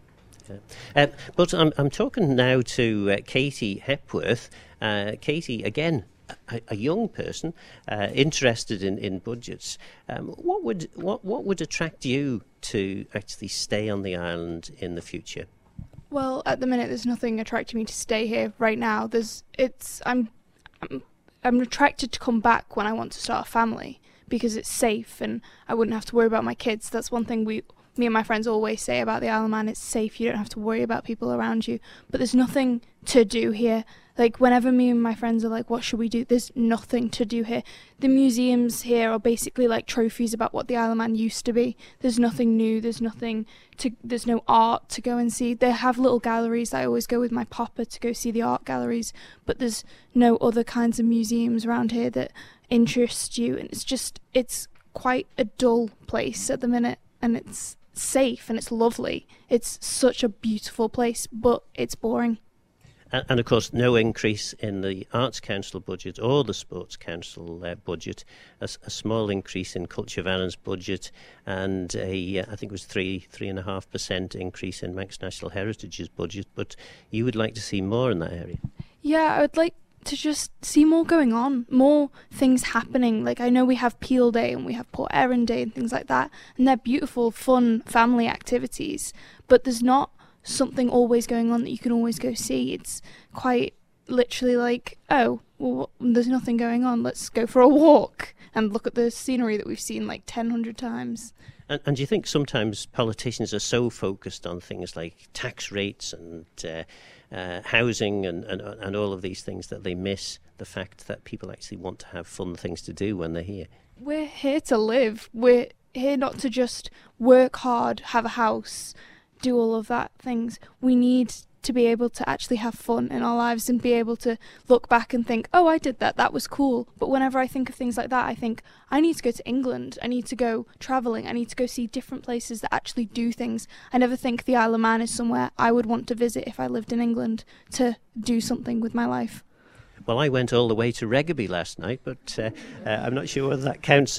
But I'm talking now to Katie Hepworth. Katie, again, a young person interested in budgets. What would attract you to actually stay on the island in the future? Well, at the minute, there's nothing attracting me to stay here right now. I'm attracted to come back when I want to start a family because it's safe and I wouldn't have to worry about my kids. That's one thing me and my friends always say about the Isle of Man. It's safe. You don't have to worry about people around you. But there's nothing to do here. Like, whenever me and my friends are like, what should we do? There's nothing to do here. The museums here are basically like trophies about what the Isle of Man used to be. There's nothing new. There's no art to go and see. They have little galleries. I always go with my papa to go see the art galleries. But there's no other kinds of museums around here that interest you. And it's quite a dull place at the minute. And it's safe and it's lovely. It's such a beautiful place, but it's boring. And of course, no increase in the Arts Council budget or the Sports Council budget. A small increase in Culture Van's budget, and I think it was 3.5% increase in Manx National Heritage's budget. But you would like to see more in that area? Yeah, I would like to just see more going on, more things happening. Like, I know we have Peel Day and we have Port Erin Day and things like that, and they're beautiful, fun family activities. But there's not something always going on that you can always go see. It's quite literally like, oh, well, there's nothing going on, let's go for a walk and look at the scenery that we've seen like 100 times. And do you think sometimes politicians are so focused on things like tax rates and housing and all of these things that they miss the fact that people actually want to have fun things to do when they're here? We're here to live. We're here not to just work hard, have a house, do all of that things. We need to be able to actually have fun in our lives and be able to look back and think, oh, I did that was cool. But whenever I think of things like that, I think I need to go to England, I need to go travelling, I need to go see different places that actually do things. I never think the Isle of Man is somewhere I would want to visit if I lived in England to do something with my life. Well, I went all the way to Reggaby last night, but I'm not sure whether that counts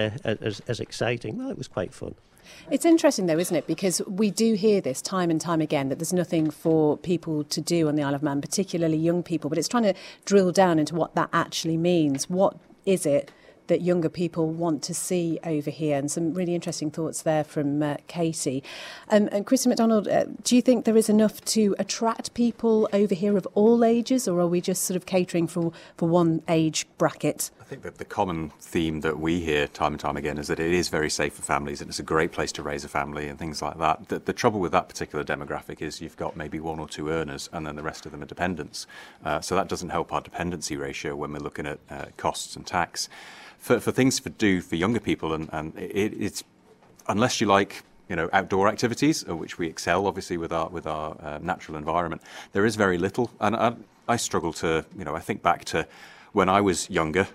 as exciting. Well, it was quite fun. It's interesting, though, isn't it? Because we do hear this time and time again, that there's nothing for people to do on the Isle of Man, particularly young people. But it's trying to drill down into what that actually means. What is it that younger people want to see over here? And some really interesting thoughts there from Katie. And Christy MacDonald, do you think there is enough to attract people over here of all ages, or are we just sort of catering for one age bracket? I think that the common theme that we hear time and time again is that it is very safe for families and it's a great place to raise a family and things like that. The trouble with that particular demographic is you've got maybe one or two earners and then the rest of them are dependents. So that doesn't help our dependency ratio when we're looking at costs and tax. for things to do for younger people, and it's unless you like outdoor activities, which we excel obviously with our natural environment, there is very little. And I struggle to I think back to when I was younger.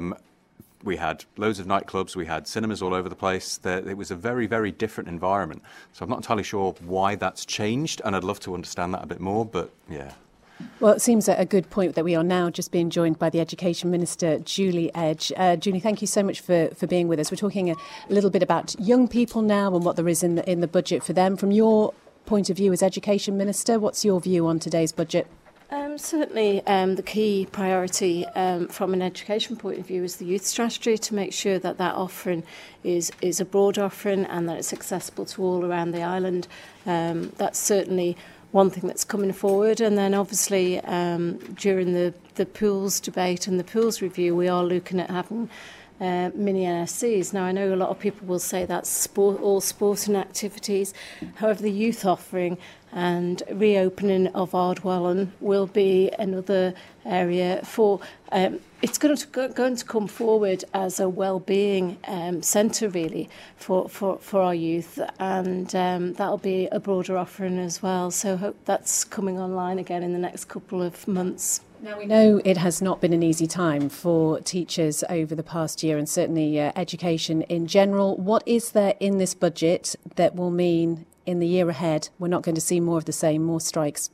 We had loads of nightclubs, we had cinemas all over the place. It was a very, very different environment. So I'm not entirely sure why that's changed, and I'd love to understand that a bit more, but yeah. Well, it seems a good point that we are now just being joined by the Education Minister, Julie Edge. Julie, thank you so much for being with us. We're talking a little bit about young people now and what there is in the budget for them. From your point of view as Education Minister, what's your view on today's budget? Certainly the key priority from an education point of view is the youth strategy, to make sure that offering is a broad offering and that it's accessible to all around the island. That's certainly one thing that's coming forward. And then obviously during the pools debate and the pools review, we are looking at having mini NSCs. Now, I know a lot of people will say that's all sporting activities. However, the youth offering and reopening of Ardwellan will be another area for it's going to come forward as a well-being centre really for our youth, and that'll be a broader offering as well. So hope that's coming online again in the next couple of months. Now, we know it has not been an easy time for teachers over the past year, and certainly education in general. What is there in this budget that will mean in the year ahead we're not going to see more of the same, more strikes?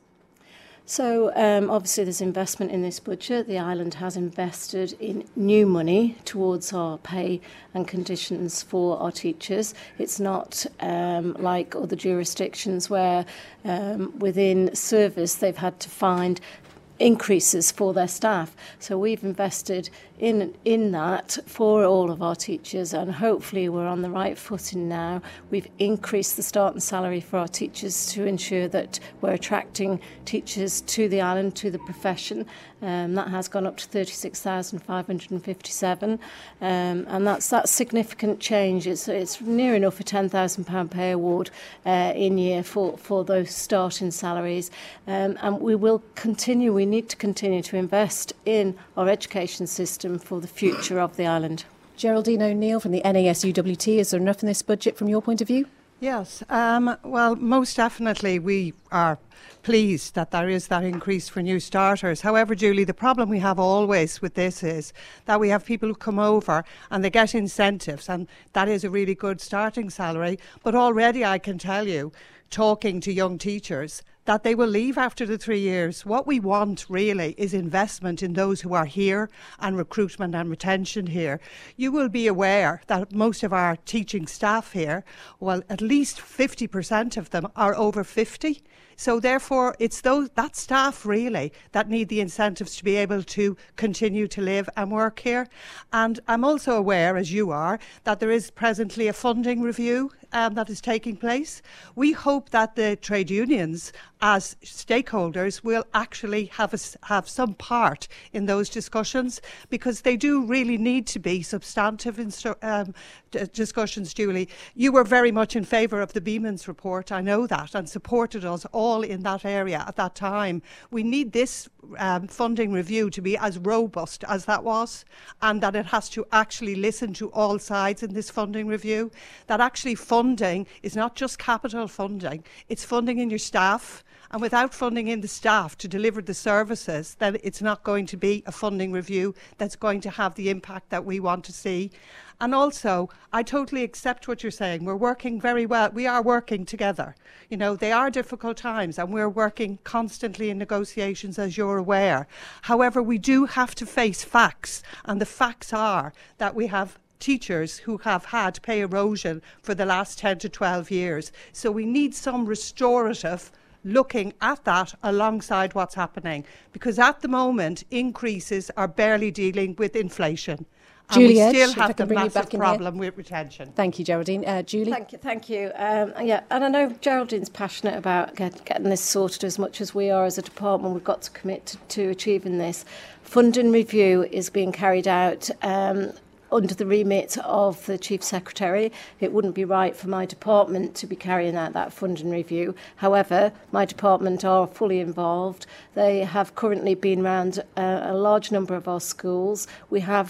So obviously there's investment in this budget. The island has invested in new money towards our pay and conditions for our teachers. It's not like other jurisdictions where within service they've had to find increases for their staff. So we've invested in that for all of our teachers, and hopefully we're on the right footing now. We've increased the starting salary for our teachers to ensure that we're attracting teachers to the island, to the profession. That has gone up to 36,557, and that's significant change. It's near enough a £10,000 pay award in year for those starting salaries, and we will continue. We need to continue to invest in our education system for the future of the island. Geraldine O'Neill from the NASUWT, is there enough in this budget from your point of view? Yes, well, most definitely we are pleased that there is that increase for new starters. However, Julie, the problem we have always with this is that we have people who come over and they get incentives, and that is a really good starting salary. But already I can tell you, talking to young teachers, that they will leave after the 3 years. What we want really is investment in those who are here and recruitment and retention here. You will be aware that most of our teaching staff here, well, at least 50% of them are over 50. So therefore, it's that staff really that need the incentives to be able to continue to live and work here. And I'm also aware, as you are, that there is presently a funding review that is taking place. We hope that the trade unions, as stakeholders, will actually have some part in those discussions, because they do really need to be substantive discussions, Julie. You were very much in favour of the Beamans report, I know that, and supported us all in that area at that time. We need this funding review to be as robust as that was, and that it has to actually listen to all sides in this funding review, that actually funding is not just capital funding, it's funding in your staff. And without funding in the staff to deliver the services, then it's not going to be a funding review that's going to have the impact that we want to see. And also, I totally accept what you're saying. We're working very well. We are working together. You know, they are difficult times, and we're working constantly in negotiations, as you're aware. However, we do have to face facts, and the facts are that we have teachers who have had pay erosion for the last 10 to 12 years. So we need some restorative looking at that alongside what's happening, because at the moment increases are barely dealing with inflation. Julie and we Edge, still have the massive problem with retention. Thank you, Geraldine. Julie? Thank you. Yeah, and I know Geraldine's passionate about getting this sorted as much as we are as a department. We've got to commit to achieving this. Funding review is being carried out under the remit of the Chief Secretary. It wouldn't be right for my department to be carrying out that funding review. However, my department are fully involved. They have currently been around a large number of our schools. We have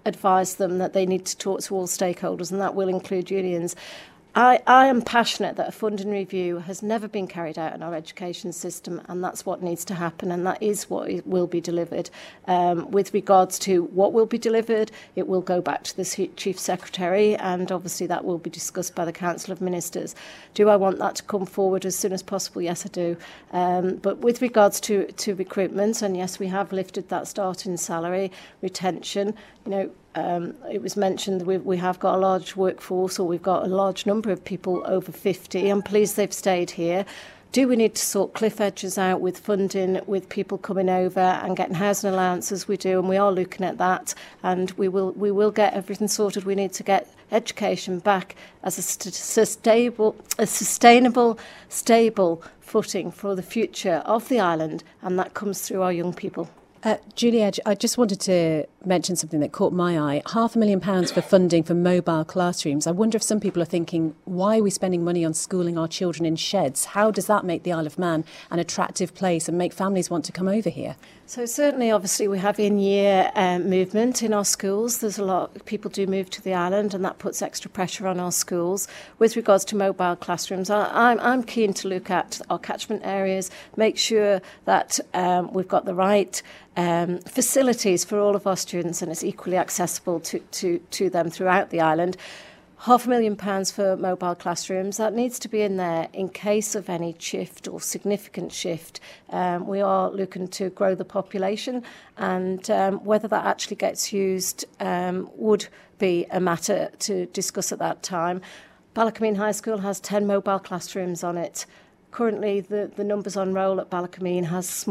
advised them that they need to talk to all stakeholders, and that will include unions. I am passionate that a funding review has never been carried out in our education system, and that's what needs to happen, and that is what will be delivered. With regards to what will be delivered, it will go back to the Chief Secretary, and obviously that will be discussed by the Council of Ministers. Do I want that to come forward as soon as possible? Yes, I do. But with regards to recruitment, and yes, we have lifted that starting salary, retention, it was mentioned that we have got a large workforce, or we've got a large number of people over 50. I'm pleased they've stayed here. Do we need to sort cliff edges out with funding, with people coming over and getting housing allowances? We do, and we are looking at that. And we will get everything sorted. We need to get education back as a sustainable, stable footing for the future of the island, and that comes through our young people. Julie Edge, I just wanted to mention something that caught my eye. £500,000 for funding for mobile classrooms. I wonder if some people are thinking, why are we spending money on schooling our children in sheds? How does that make the Isle of Man an attractive place and make families want to come over here? So certainly, obviously, we have in-year movement in our schools. There's a lot of people do move to the island, and that puts extra pressure on our schools. With regards to mobile classrooms, I'm keen to look at our catchment areas, make sure that we've got the right facilities for all of our students, and it's equally accessible to them throughout the island. £500,000 for mobile classrooms, that needs to be in there in case of any shift or significant shift. We are looking to grow the population, and whether that actually gets used would be a matter to discuss at that time. Ballacameen High School has 10 mobile classrooms on it. Currently, the numbers on roll at Ballacameen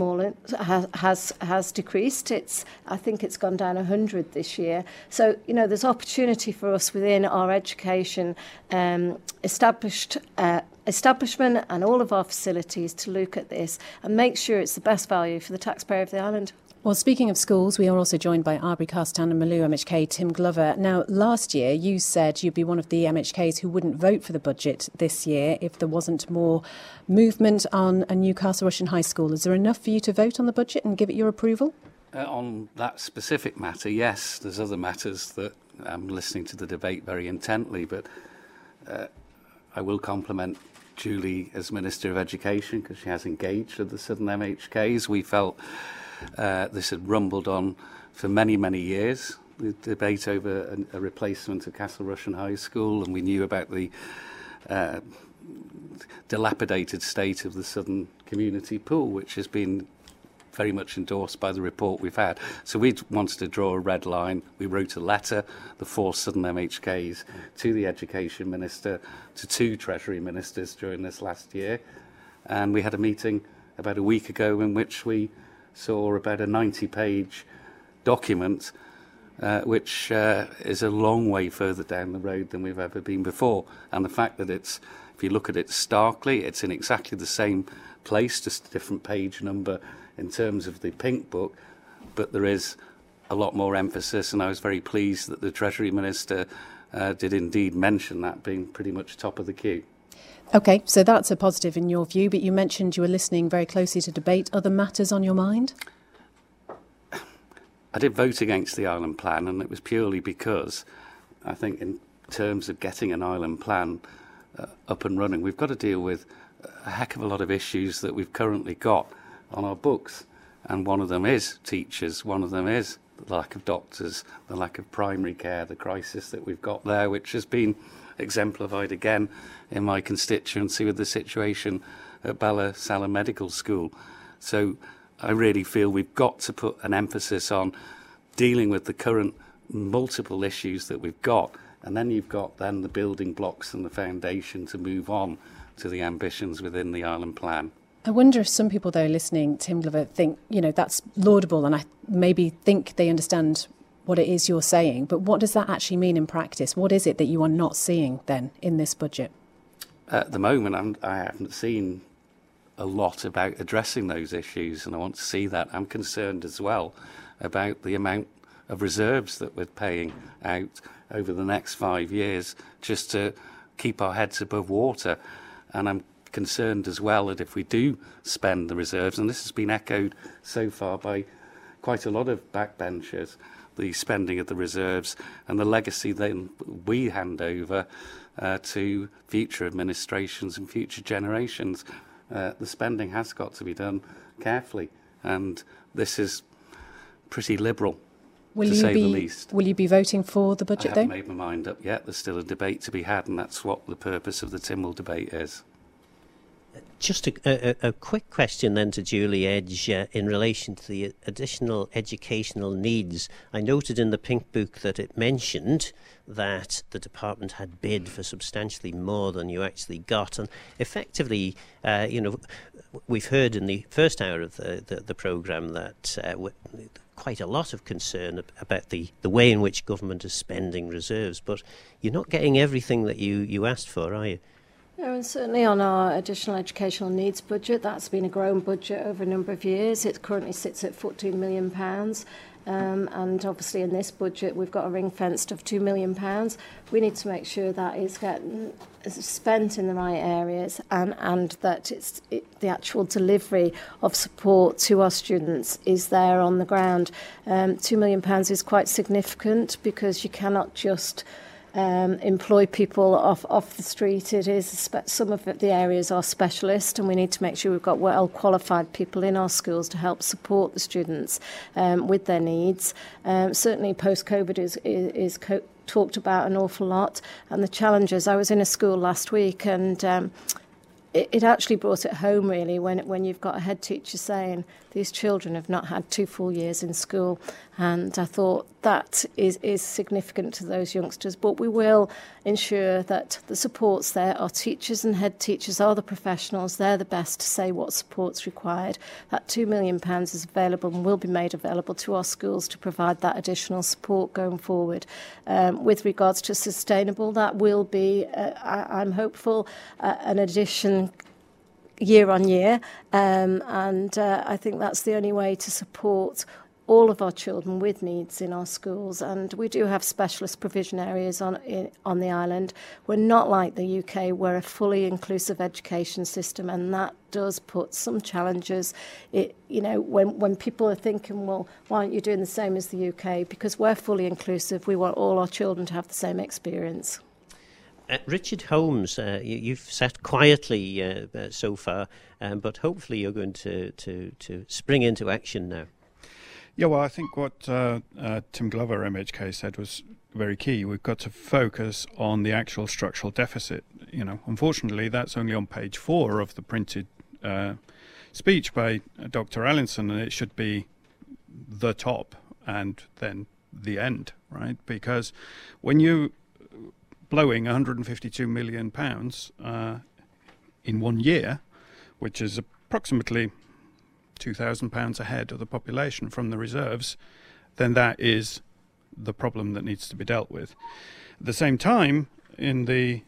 has decreased. I think it's gone down 100 this year. So, there's opportunity for us within our education establishment and all of our facilities to look at this and make sure it's the best value for the taxpayer of the island. Well, speaking of schools, we are also joined by Arbury, Carstown and Maloo MHK, Tim Glover. Now, last year you said you'd be one of the MHKs who wouldn't vote for the budget this year if there wasn't more movement on a new Castle Rushen High School. Is there enough for you to vote on the budget and give it your approval? On that specific matter, yes. There's other matters that I'm listening to the debate very intently, but I will compliment Julie as Minister of Education because she has engaged with the Southern MHKs. We felt this had rumbled on for many, many years, the debate over a replacement of Castle Rushen High School, and we knew about the dilapidated state of the Southern Community Pool, which has been very much endorsed by the report we've had. So we wanted to draw a red line. We wrote a letter, the 4 Southern MHKs, to the Education Minister, to 2 Treasury Ministers during this last year, and we had a meeting about a week ago in which we saw about a 90-page document which is a long way further down the road than we've ever been before. And the fact that if you look at it starkly, it's in exactly the same place, just a different page number in terms of the pink book, but there is a lot more emphasis, and I was very pleased that the Treasury Minister did indeed mention that being pretty much top of the queue. OK, so that's a positive in your view, but you mentioned you were listening very closely to debate. Other matters on your mind? I did vote against the island plan, and it was purely because I think in terms of getting an island plan up and running, we've got to deal with a heck of a lot of issues that we've currently got on our books. And one of them is teachers, one of them is the lack of doctors, the lack of primary care, the crisis that we've got there, which has been exemplified again in my constituency with the situation at Bala Sala Medical School. So I really feel we've got to put an emphasis on dealing with the current multiple issues that we've got, and then you've got then the building blocks and the foundation to move on to the ambitions within the island plan. I wonder if some people, though, listening, Tim Glover, think, that's laudable, and I maybe think they understand what it is you're saying, but what does that actually mean in practice? What is it that you are not seeing, then, in this budget? At the moment, I haven't seen a lot about addressing those issues, and I want to see that. I'm concerned as well about the amount of reserves that we're paying out over the next 5 years just to keep our heads above water. And I'm concerned as well that if we do spend the reserves, and this has been echoed so far by quite a lot of backbenchers, the spending of the reserves and the legacy then we hand over to future administrations and future generations. The spending has got to be done carefully, and this is pretty liberal, to say the least. Will you be voting for the budget, I haven't made my mind up yet. There's still a debate to be had, and that's what the purpose of the Tynwald debate is. Just a quick question then to Julie Edge in relation to the additional educational needs. I noted in the Pink Book that it mentioned that the department had bid for substantially more than you actually got, and effectively, we've heard in the first hour of the programme that quite a lot of concern about the way in which government is spending reserves, but you're not getting everything that you asked for, are you? No, and certainly on our additional educational needs budget, that's been a growing budget over a number of years. It currently sits at £14 million. And obviously in this budget, we've got a ring-fenced of £2 million. We need to make sure that is getting spent in the right areas and that the actual delivery of support to our students is there on the ground. £2 million is quite significant because you cannot just employ people off the street. It is some of the areas are specialist, and we need to make sure we've got well qualified people in our schools to help support the students with their needs. Certainly post-COVID is talked about an awful lot, and the challenges. I was in a school last week, and it actually brought it home really when you've got a head teacher saying these children have not had 2 full years in school, and I thought that is significant to those youngsters. But we will ensure that the support's there. Our teachers and head teachers are the professionals. They're the best to say what support's required. That £2 million is available and will be made available to our schools to provide that additional support going forward. With regards to sustainable, that will be, I'm hopeful, an addition year on year, and I think that's the only way to support all of our children with needs in our schools. And we do have specialist provision areas on the island. We're not like the UK. We're a fully inclusive education system, and that does put some challenges. When people are thinking, well, why aren't you doing the same as the UK? Because we're fully inclusive. We want all our children to have the same experience. Richard Holmes, you've sat quietly so far, but hopefully you're going to spring into action now. Yeah, well, I think what Tim Glover, MHK, said was very key. We've got to focus on the actual structural deficit. Unfortunately, that's only on page 4 of the printed speech by Dr. Allinson, and it should be the top and then the end, right? Because when you blowing £152 million in 1 year, which is approximately £2,000 ahead of the population from the reserves, then that is the problem that needs to be dealt with. At the same time, in the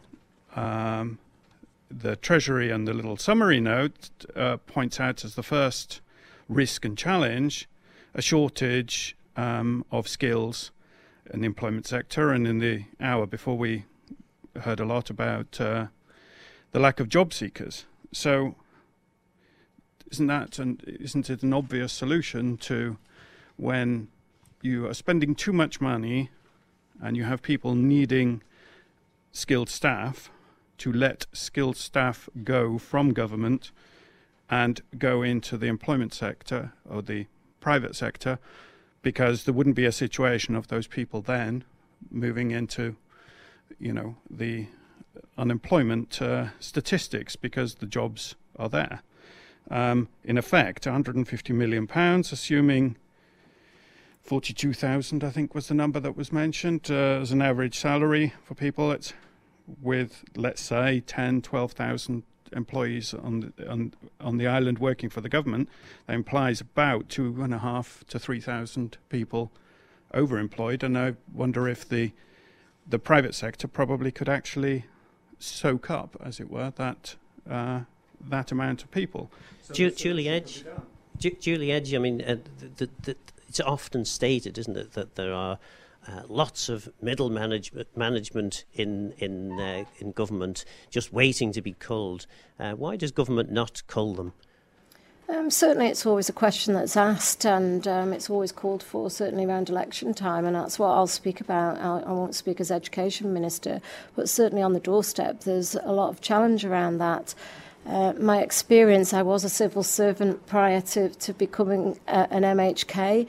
Treasury and the little summary note points out as the first risk and challenge a shortage of skills in the employment sector, and in the hour before we heard a lot about the lack of job seekers. So isn't it an obvious solution to when you are spending too much money and you have people needing skilled staff, to let skilled staff go from government and go into the employment sector or the private sector, because there wouldn't be a situation of those people then moving into the unemployment statistics because the jobs are there. In effect, £150 million, assuming 42,000, I think was the number that was mentioned, as an average salary for people. It's with, let's say, 10, 12,000 employees on the island working for the government. That implies about 2,500 to 3,000 people overemployed, and I wonder if the private sector probably could actually soak up, as it were, that amount of people. Julie Edge, I mean, it's often stated, isn't it, that there are lots of middle management in government just waiting to be culled. Why does government not cull them? Certainly it's always a question that's asked, and it's always called for, certainly around election time, and that's what I'll speak about. I won't speak as Education Minister, but certainly on the doorstep there's a lot of challenge around that. My experience, I was a civil servant prior to becoming an MHK.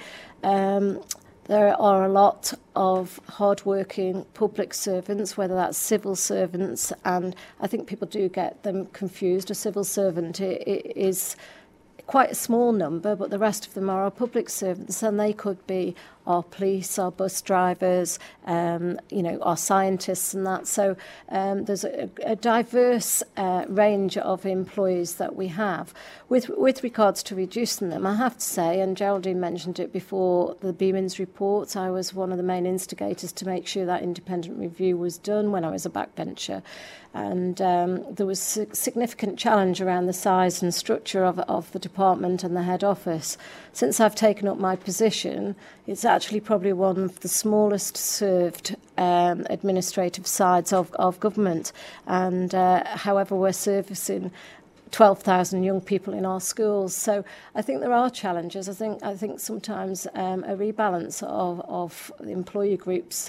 There are a lot of hard-working public servants, whether that's civil servants, and I think people do get them confused. A civil servant is quite a small number, but the rest of them are our public servants, and they could be our police, our bus drivers, our scientists and that. So there's a diverse range of employees that we have. With regards to reducing them, I have to say, and Geraldine mentioned it before, the Beamans report, I was one of the main instigators to make sure that independent review was done when I was a backbencher. And there was significant challenge around the size and structure of the department and the head office. Since I've taken up my position, it's actually probably one of the smallest served administrative sides of government. And however, we're servicing 12,000 young people in our schools. So I think there are challenges. I think sometimes a rebalance of employee groups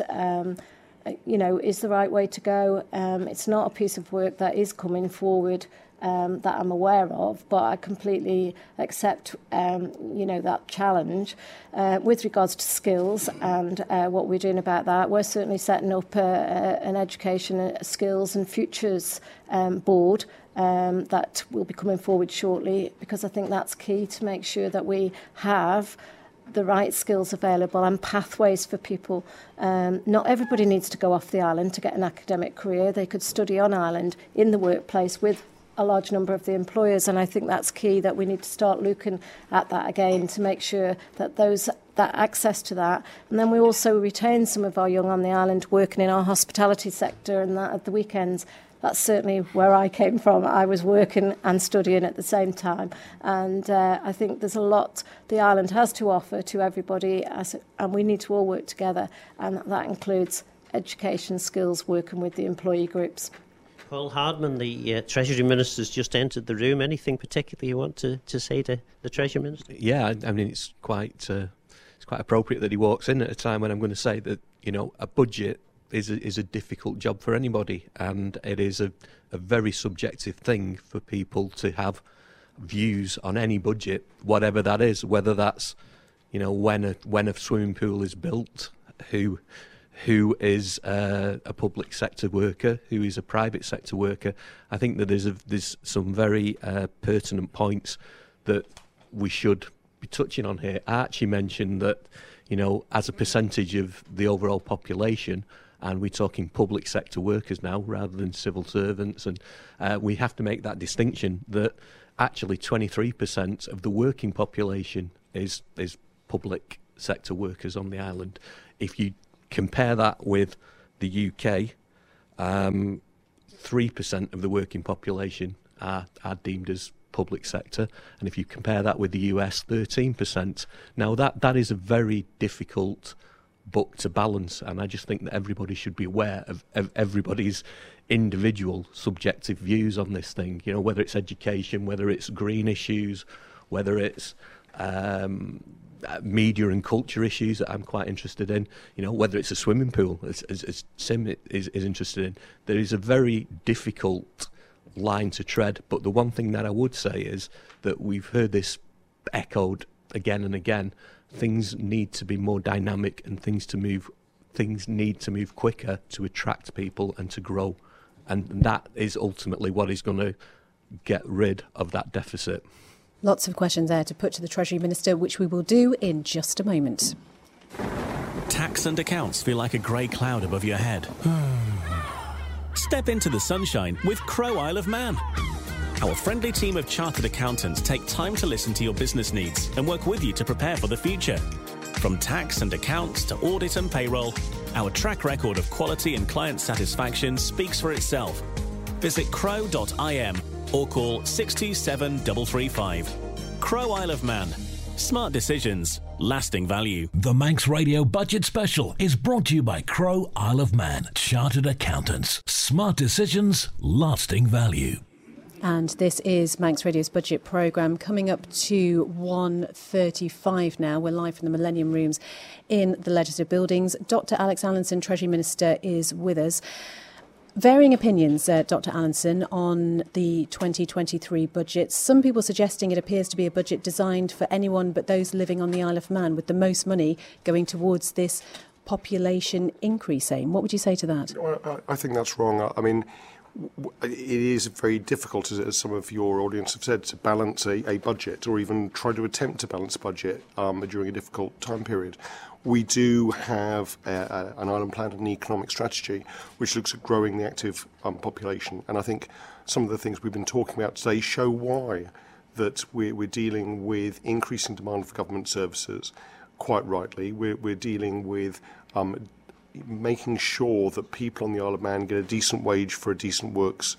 is the right way to go. It's not a piece of work that is coming forward that I'm aware of, but I completely accept, that challenge. With regards to skills and what we're doing about that, we're certainly setting up an education, skills and futures board that will be coming forward shortly, because I think that's key to make sure that we have the right skills available and pathways for people. Not everybody needs to go off the island to get an academic career. They could study on island in the workplace with a large number of the employers, and I think that's key, that we need to start looking at that again to make sure that that access to that. And then we also retain some of our young on the island working in our hospitality sector, and that at the weekends. That's certainly where I came from. I was working and studying at the same time. And I think there's a lot the island has to offer to everybody, and we need to all work together. And that includes education, skills, working with the employee groups. Paul Hardman, the Treasury Minister's just entered the room. Anything particular you want to say to the Treasury Minister? Yeah, I mean, it's quite appropriate that he walks in at a time when I'm going to say that, a budget is a difficult job for anybody, and it is a very subjective thing for people to have views on any budget, whatever that is, whether that's, when a swimming pool is built, who is a public sector worker, who is a private sector worker. I think that there's some very pertinent points that we should be touching on here. I actually mentioned that, as a percentage of the overall population, and we're talking public sector workers now rather than civil servants, and we have to make that distinction that actually 23% of the working population is public sector workers on the island. If you compare that with the UK, 3% of the working population are deemed as public sector, and if you compare that with the US, 13%. Now that is a very difficult book to balance, and I just think that everybody should be aware of everybody's individual subjective views on this thing, whether it's education, whether it's green issues, whether it's media and culture issues that I'm quite interested in, whether it's a swimming pool, as Sim is interested in. There is a very difficult line to tread, but the one thing that I would say is that we've heard this echoed again and again. Things need to be more dynamic, and things need to move quicker to attract people and to grow, and that is ultimately what is going to get rid of that deficit. Lots of questions there to put to the Treasury Minister, which we will do in just a moment. Tax and accounts feel like a grey cloud above your head. Step into the sunshine with Crow Isle of Man. Our friendly team of chartered accountants take time to listen to your business needs and work with you to prepare for the future. From tax and accounts to audit and payroll, our track record of quality and client satisfaction speaks for itself. Visit crow.im or call 627 335. Crow Isle of Man. Smart decisions, lasting value. The Manx Radio Budget Special is brought to you by Crow Isle of Man, Chartered Accountants. Smart decisions, lasting value. and this is Manx Radio's budget programme, coming up to 1:35 now. We're live from the Millennium Rooms in the Legislative Buildings. Dr Alex Allinson, Treasury Minister, is with us. Varying opinions, Dr Allinson, on the 2023 budget. Some people suggesting it appears to be a budget designed for anyone but those living on the Isle of Man, with the most money going towards this population increase aim. What would you say to that? Well, I think that's wrong. I mean, it is very difficult, as some of your audience have said, to balance a budget, or even try to attempt to balance a budget during a difficult time period. We do have an island plan and an economic strategy which looks at growing the active population, and I think some of the things we've been talking about today show why that we're dealing with increasing demand for government services. Quite rightly, we're dealing with making sure that people on the Isle of Man get a decent wage for a decent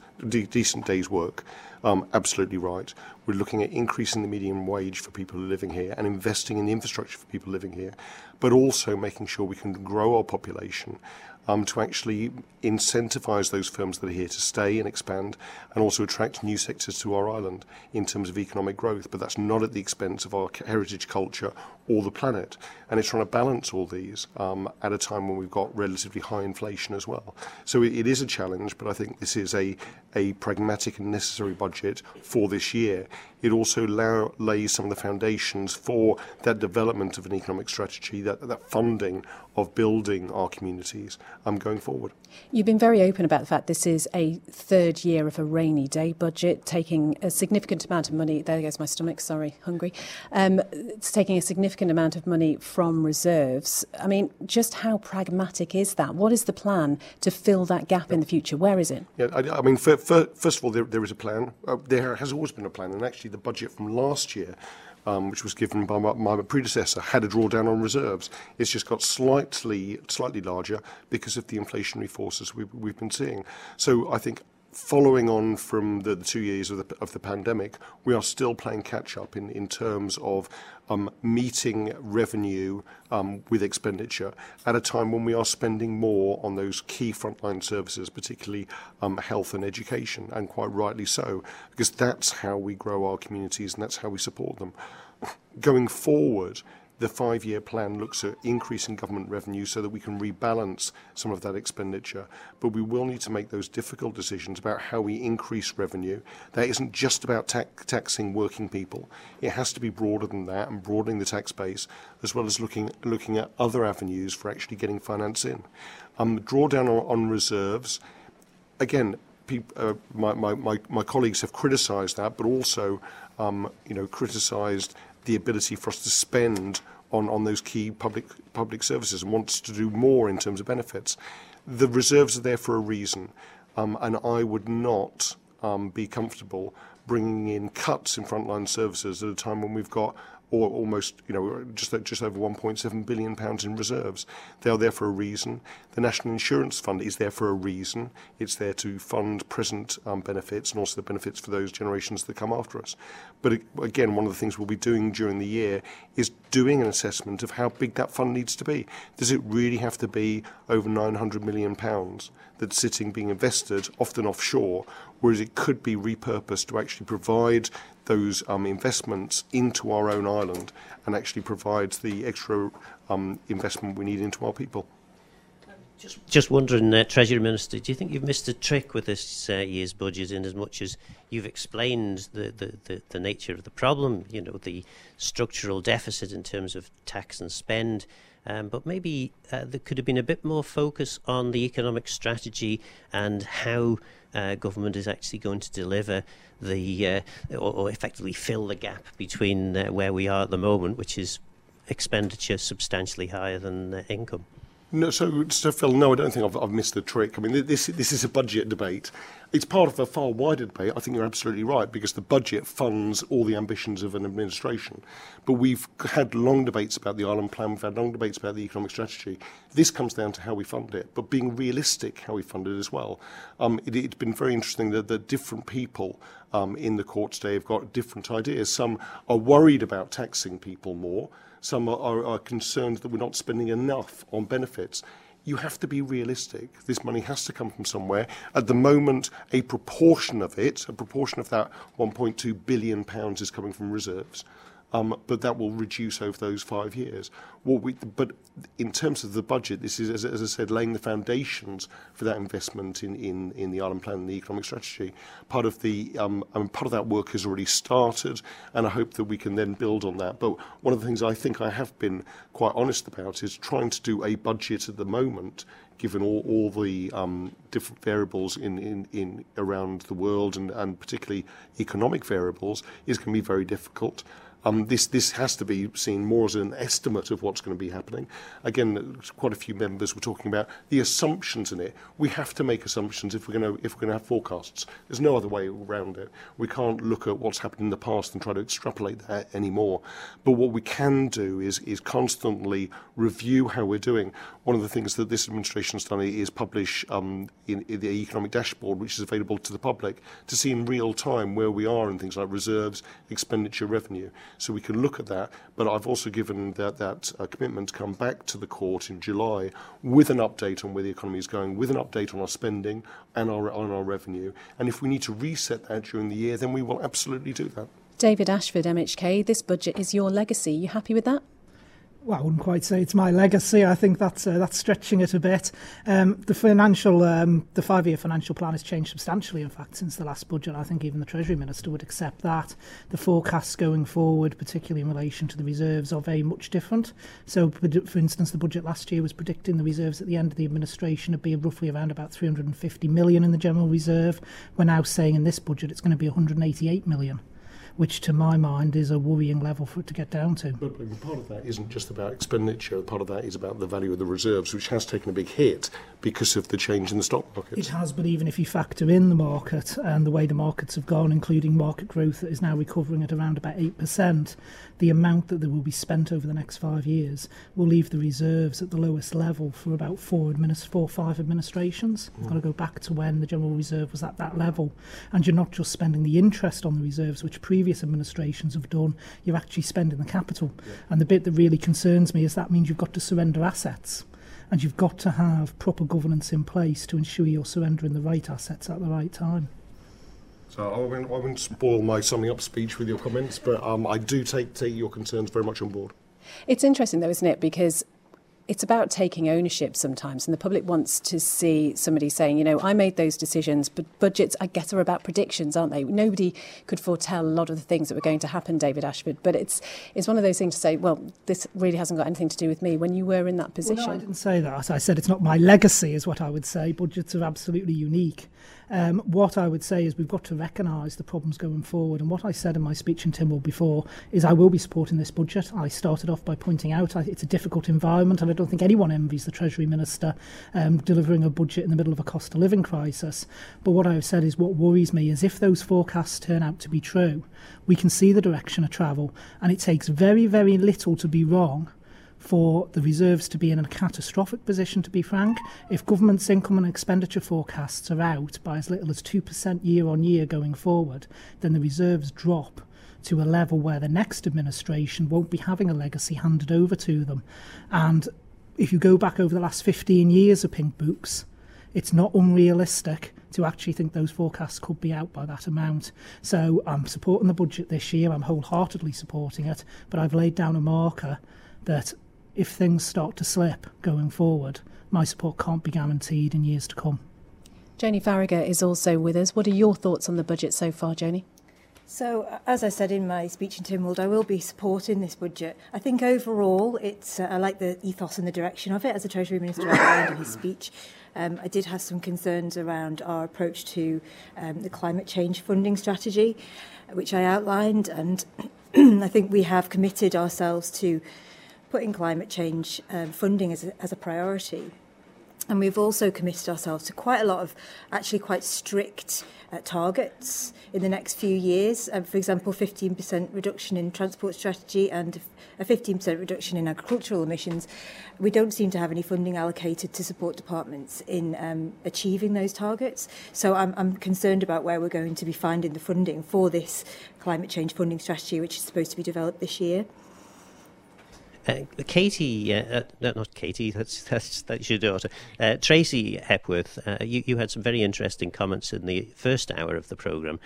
day's work. Absolutely right. We're looking at increasing the median wage for people who are living here and investing in the infrastructure for people living here, but also making sure we can grow our population to actually incentivise those firms that are here to stay and expand, and also attract new sectors to our island in terms of economic growth. But that's not at the expense of our heritage, culture, or the planet. And it's trying to balance all these at a time when we've got relatively high inflation as well. So it is a challenge, but I think this is a pragmatic and necessary budget for this year. It also lays some of the foundations for that development of an economic strategy, that funding of building our communities going forward. You've been very open about the fact this is a third year of a rainy day budget, taking a significant amount of money. There goes my stomach, sorry, hungry. It's taking a significant amount of money from reserves. I mean, just how pragmatic is that? What is the plan to fill that gap in the future? Where is it? Yeah, I mean, first of all, there is a plan. There has always been a plan, and actually the budget from last year, which was given by my predecessor, had a drawdown on reserves. It's just got slightly larger because of the inflationary forces we've been seeing. So I think, following on from the 2 years of the pandemic, we are still playing catch up in terms of meeting revenue with expenditure at a time when we are spending more on those key frontline services, particularly health and education, and quite rightly so, because that's how we grow our communities and that's how we support them. Going forward, the 5-year plan looks at increasing government revenue so that we can rebalance some of that expenditure. But we will need to make those difficult decisions about how we increase revenue. That isn't just about taxing working people. It has to be broader than that, and broadening the tax base, as well as looking at other avenues for actually getting finance in. Drawdown on reserves. Again, my colleagues have criticised that, but also criticised the ability for us to spend on those key public services, and wants to do more in terms of benefits. The reserves are there for a reason, and I would not be comfortable bringing in cuts in frontline services at a time when we've got almost, just over £1.7 billion in reserves. They are there for a reason. The National Insurance Fund is there for a reason. It's there to fund present benefits, and also the benefits for those generations that come after us. But again, one of the things we'll be doing during the year is doing an assessment of how big that fund needs to be. Does it really have to be over £900 million that's sitting, being invested, often offshore, whereas it could be repurposed to actually provide those investments into our own island and actually provides the extra investment we need into our people? Just wondering, Treasury Minister, do you think you've missed a trick with this year's budget, in as much as you've explained the nature of the problem, the structural deficit in terms of tax and spend, but maybe there could have been a bit more focus on the economic strategy and how government is actually going to deliver or effectively fill the gap between where we are at the moment, which is expenditure substantially higher than income. No, so Phil, no, I don't think I've missed the trick. I mean, this is a budget debate. It's part of a far wider debate. I think you're absolutely right, because the budget funds all the ambitions of an administration. But we've had long debates about the Island Plan, we've had long debates about the economic strategy. This comes down to how we fund it, but being realistic how we fund it as well. It's been very interesting that different people in the court today have got different ideas. Some are worried about taxing people more. Some are concerned that we're not spending enough on benefits. you have to be realistic. This money has to come from somewhere. At the moment, a proportion of that £1.2 billion is coming from reserves. But that will reduce over those 5 years. But in terms of the budget, this is, as I said, laying the foundations for that investment in the Island Plan and the economic strategy. Part of that work has already started, and I hope that we can then build on that. But one of the things I think I have been quite honest about is trying to do a budget at the moment, given all the different variables in around the world and particularly economic variables, is going to be very difficult. This has to be seen more as an estimate of what's going to be happening. Again, quite a few members were talking about the assumptions in it. We have to make assumptions if we're going to have forecasts. There's no other way around it. We can't look at what's happened in the past and try to extrapolate that anymore. But what we can do is constantly review how we're doing. One of the things that this administration has done is publish in the economic dashboard, which is available to the public, to see in real time where we are in things like reserves, expenditure, revenue. So we can look at that, but I've also given that commitment to come back to the court in July with an update on where the economy is going, with an update on our spending and on our revenue. And if we need to reset that during the year, then we will absolutely do that. David Ashford, MHK, this budget is your legacy. You happy with that? Well, I wouldn't quite say it's my legacy. I think that's stretching it a bit. The 5-year financial plan has changed substantially, in fact, since the last budget. I think even the Treasury Minister would accept that. The forecasts going forward, particularly in relation to the reserves, are very much different. So, for instance, the budget last year was predicting the reserves at the end of the administration would be roughly around about 350 million in the general reserve. We're now saying in this budget it's going to be 188 million. Which to my mind is a worrying level for it to get down to. But part of that isn't just about expenditure, part of that is about the value of the reserves, which has taken a big hit because of the change in the stock market. It has, but even if you factor in the market and the way the markets have gone, including market growth that is now recovering at around about 8%, the amount that there will be spent over the next 5 years will leave the reserves at the lowest level for about 4 or 5 administrations. You've got to go back to when the general reserve was at that level. And you're not just spending the interest on the reserves, which previous administrations have done, you're actually spending the capital. Yeah. And the bit that really concerns me is that means you've got to surrender assets. And you've got to have proper governance in place to ensure you're surrendering the right assets at the right time. So I won't spoil my summing up speech with your comments, but I do take your concerns very much on board. It's interesting though, isn't it? Because it's about taking ownership sometimes, and the public wants to see somebody saying, you know, I made those decisions, but budgets, I guess, are about predictions, aren't they? Nobody could foretell a lot of the things that were going to happen, David Ashford, but it's one of those things to say, well, this really hasn't got anything to do with me when you were in that position. Well, no, I didn't say that. I said it's not my legacy is what I would say. Budgets are absolutely unique. What I would say is we've got to recognise the problems going forward, and what I said in my speech in Tynwald before is I will be supporting this budget. I started off by pointing out it's a difficult environment, and I don't think anyone envies the Treasury Minister delivering a budget in the middle of a cost of living crisis. But what I've said is what worries me is if those forecasts turn out to be true, we can see the direction of travel, and it takes very, very little to be wrong for the reserves to be in a catastrophic position, to be frank. If government's income and expenditure forecasts are out by as little as 2% year on year going forward, then the reserves drop to a level where the next administration won't be having a legacy handed over to them. And if you go back over the last 15 years of pink books, it's not unrealistic to actually think those forecasts could be out by that amount. So I'm supporting the budget this year, I'm wholeheartedly supporting it, but I've laid down a marker that if things start to slip going forward, my support can't be guaranteed in years to come. Joni Farragher is also with us. What are your thoughts on the budget so far, Joni? So, as I said in my speech in Tynwald, I will be supporting this budget. I think overall, I like the ethos and the direction of it, as the Treasury Minister outlined in his speech. I did have some concerns around our approach to the climate change funding strategy, which I outlined, and I think we have committed ourselves to putting climate change funding as a priority. And we've also committed ourselves to quite a lot of actually quite strict targets in the next few years. For example, 15% reduction in transport strategy and a 15% reduction in agricultural emissions. We don't seem to have any funding allocated to support departments in achieving those targets. So I'm concerned about where we're going to be finding the funding for this climate change funding strategy, which is supposed to be developed this year. Katie, not Katie, that's your daughter. Tracy Hepworth, you had some very interesting comments in the first hour of the programme.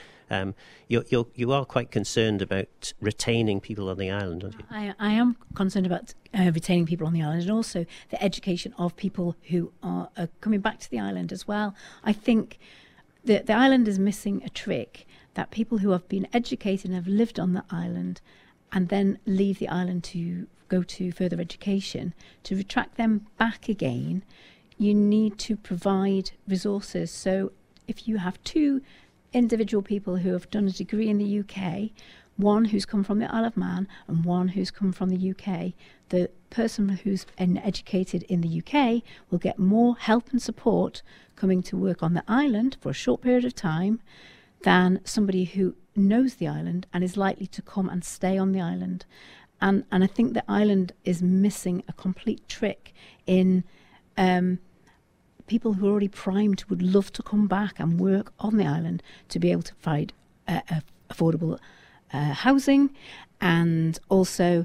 You are quite concerned about retaining people on the island, aren't you? I am concerned about retaining people on the island, and also the education of people who are coming back to the island as well. I think the island is missing a trick, that people who have been educated and have lived on the island and then leave the island to go to further education, to attract them back again, you need to provide resources. So if you have two individual people who have done a degree in the UK, one who's come from the Isle of Man and one who's come from the UK, the person who's educated in the UK will get more help and support coming to work on the island for a short period of time than somebody who knows the island and is likely to come and stay on the island. And I think the island is missing a complete trick in people who are already primed would love to come back and work on the island to be able to provide affordable housing, and also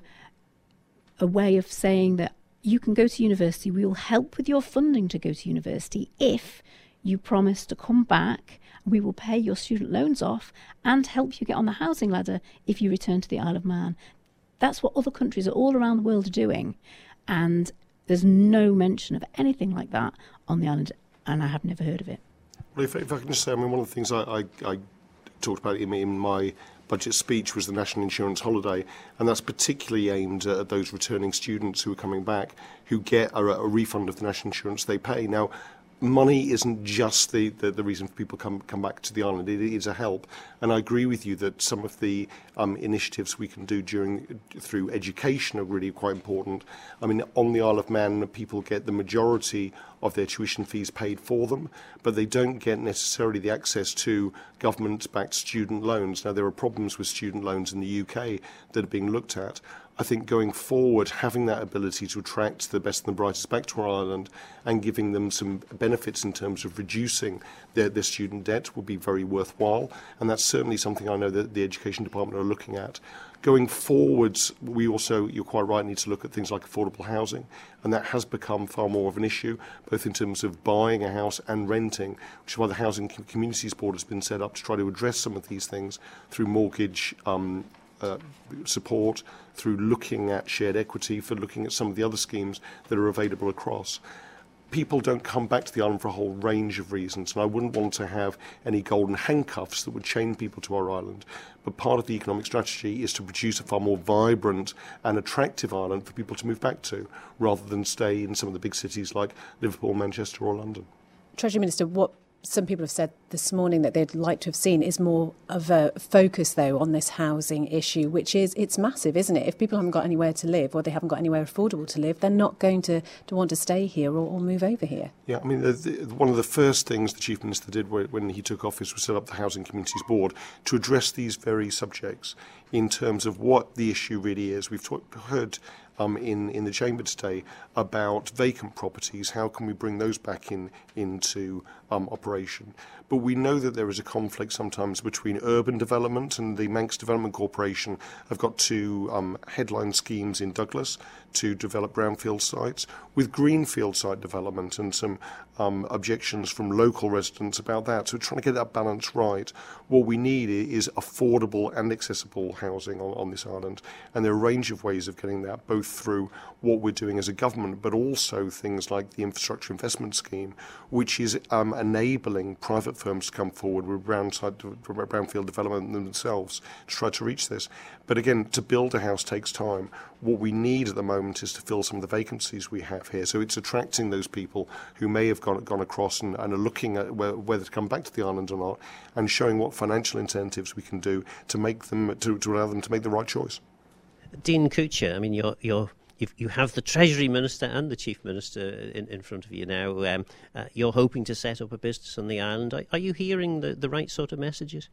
a way of saying that you can go to university, we will help with your funding to go to university if you promise to come back. We will pay your student loans off and help you get on the housing ladder if you return to the Isle of Man. That's what other countries all around the world are doing, and there's no mention of anything like that on the island, and I have never heard of it. Well, if I can just say, I mean, one of the things I talked about in my budget speech was the National Insurance Holiday, and that's particularly aimed at those returning students who are coming back who get a refund of the national insurance they pay. Now, money isn't just the reason for people come back to the island. It is a help, and I agree with you that some of the initiatives we can do through education are really quite important. I mean, on the Isle of Man, people get the majority of their tuition fees paid for them, but they don't get necessarily the access to government-backed student loans. Now, there are problems with student loans in the UK that are being looked at. I think going forward, having that ability to attract the best and the brightest back to our island and giving them some benefits in terms of reducing their student debt will be very worthwhile. And that's certainly something I know that the Education Department are looking at. Going forwards, we also, you're quite right, need to look at things like affordable housing, and that has become far more of an issue, both in terms of buying a house and renting, which is why the Housing Communities Board has been set up to try to address some of these things through mortgage support, through looking at shared equity, for looking at some of the other schemes that are available across. People don't come back to the island for a whole range of reasons, and I wouldn't want to have any golden handcuffs that would chain people to our island. But part of the economic strategy is to produce a far more vibrant and attractive island for people to move back to, rather than stay in some of the big cities like Liverpool, Manchester or London. Treasury Minister, what some people have said this morning that they'd like to have seen is more of a focus, though, on this housing issue, which is, it's massive, isn't it? If people haven't got anywhere to live, or they haven't got anywhere affordable to live, they're not going to want to stay here or move over here. Yeah, I mean, one of the first things the Chief Minister did when he took office was set up the Housing Communities Board to address these very subjects in terms of what the issue really is. We've heard in the chamber today about vacant properties. How can we bring those back into operation? But we know that there is a conflict sometimes between urban development, and the Manx Development Corporation have got two headline schemes in Douglas to develop brownfield sites, with greenfield site development and some objections from local residents about that. So we're trying to get that balance right. What we need is affordable and accessible housing on this island, and there are a range of ways of getting that, both through what we're doing as a government, but also things like the Infrastructure Investment Scheme, which is enabling private firms to come forward with brownfield development themselves to try to reach this. But again, to build a house takes time. What we need at the moment is to fill some of the vacancies we have here. So it's attracting those people who may have gone across and are looking at whether to come back to the island or not, and showing what financial incentives we can do to make them to allow them to make the right choice. Dean Coucher, I mean, you have the Treasury Minister and the Chief Minister in front of you now. You're hoping to set up a business on the island. Are you hearing the right sort of messages?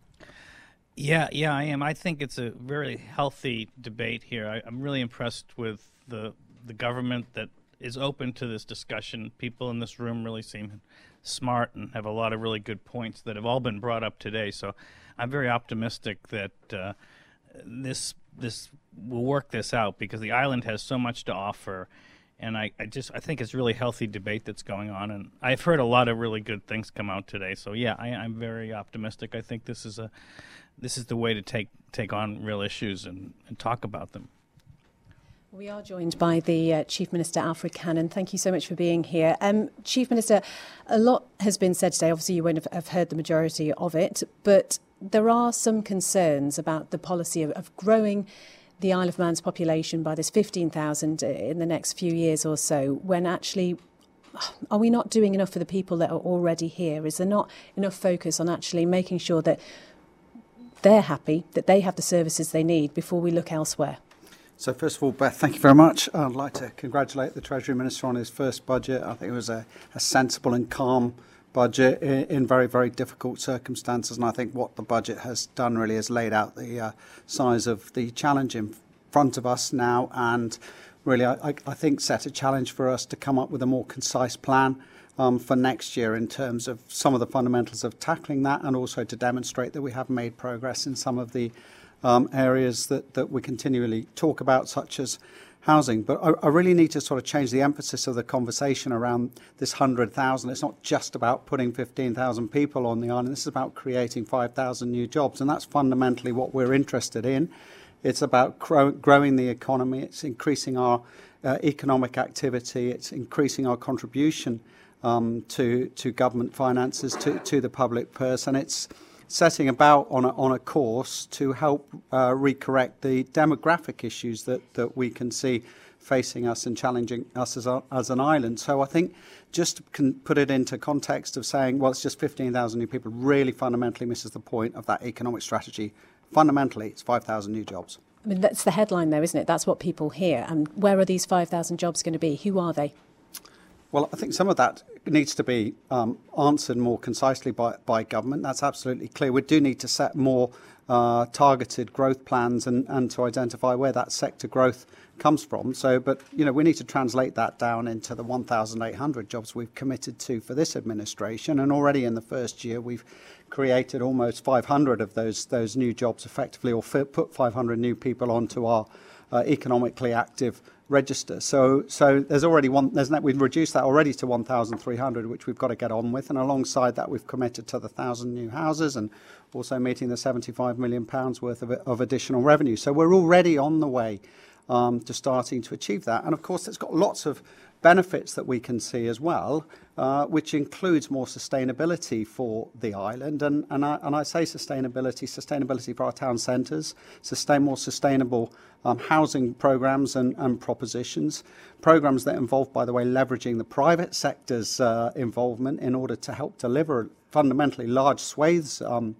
Yeah, I am. I think it's a very healthy debate here. I'm really impressed with the government that is open to this discussion. People in this room really seem smart and have a lot of really good points that have all been brought up today. So I'm very optimistic that this we'll work this out, because the island has so much to offer. And I think it's really healthy debate that's going on, and I've heard a lot of really good things come out today. So yeah, I'm very optimistic. I think this is the way to take on real issues and talk about them. We are joined by the Chief Minister, Alfred Cannon. Thank you so much for being here. Chief Minister, a lot has been said today. Obviously, you won't have heard the majority of it, but there are some concerns about the policy of growing the Isle of Man's population by this 15,000 in the next few years or so, when actually, are we not doing enough for the people that are already here? Is there not enough focus on actually making sure that they're happy, that they have the services they need before we look elsewhere? So first of all, Beth, thank you very much. I'd like to congratulate the Treasury Minister on his first budget. I think it was a sensible and calm budget in very, very difficult circumstances. And I think what the budget has done really is laid out the size of the challenge in front of us now, and really I think set a challenge for us to come up with a more concise plan for next year in terms of some of the fundamentals of tackling that, and also to demonstrate that we have made progress in some of the areas that we continually talk about, such as housing. But I really need to sort of change the emphasis of the conversation around this 100,000. It's not just about putting 15,000 people on the island. This is about creating 5,000 new jobs, and that's fundamentally what we're interested in. It's about growing the economy. It's increasing our economic activity. It's increasing our contribution to government finances, to the public purse, and it's setting about on a course to help recorrect the demographic issues that we can see facing us and challenging us as an island. So I think just can put it into context of saying, well, it's just 15,000 new people, really fundamentally misses the point of that economic strategy. Fundamentally, it's 5,000 new jobs. I mean, that's the headline, though, isn't it? That's what people hear. And where are these 5,000 jobs going to be? Who are they? Well, I think some of that needs to be answered more concisely by government. That's absolutely clear. We do need to set more targeted growth plans and to identify where that sector growth comes from. So, but, you know, we need to translate that down into the 1,800 jobs we've committed to for this administration. And already in the first year, we've created almost 500 of those new jobs effectively, or put 500 new people onto our economically active register. So there's already we've reduced that already to 1,300, which we've got to get on with. And alongside that, we've committed to the 1,000 new houses and also meeting the £75 million worth of additional revenue. So we're already on the way to starting to achieve that. And of course, it's got lots of benefits that we can see as well, which includes more sustainability for the island. And I say sustainability for our town centres, more sustainable housing programmes and propositions, programmes that involve, by the way, leveraging the private sector's involvement in order to help deliver fundamentally large swathes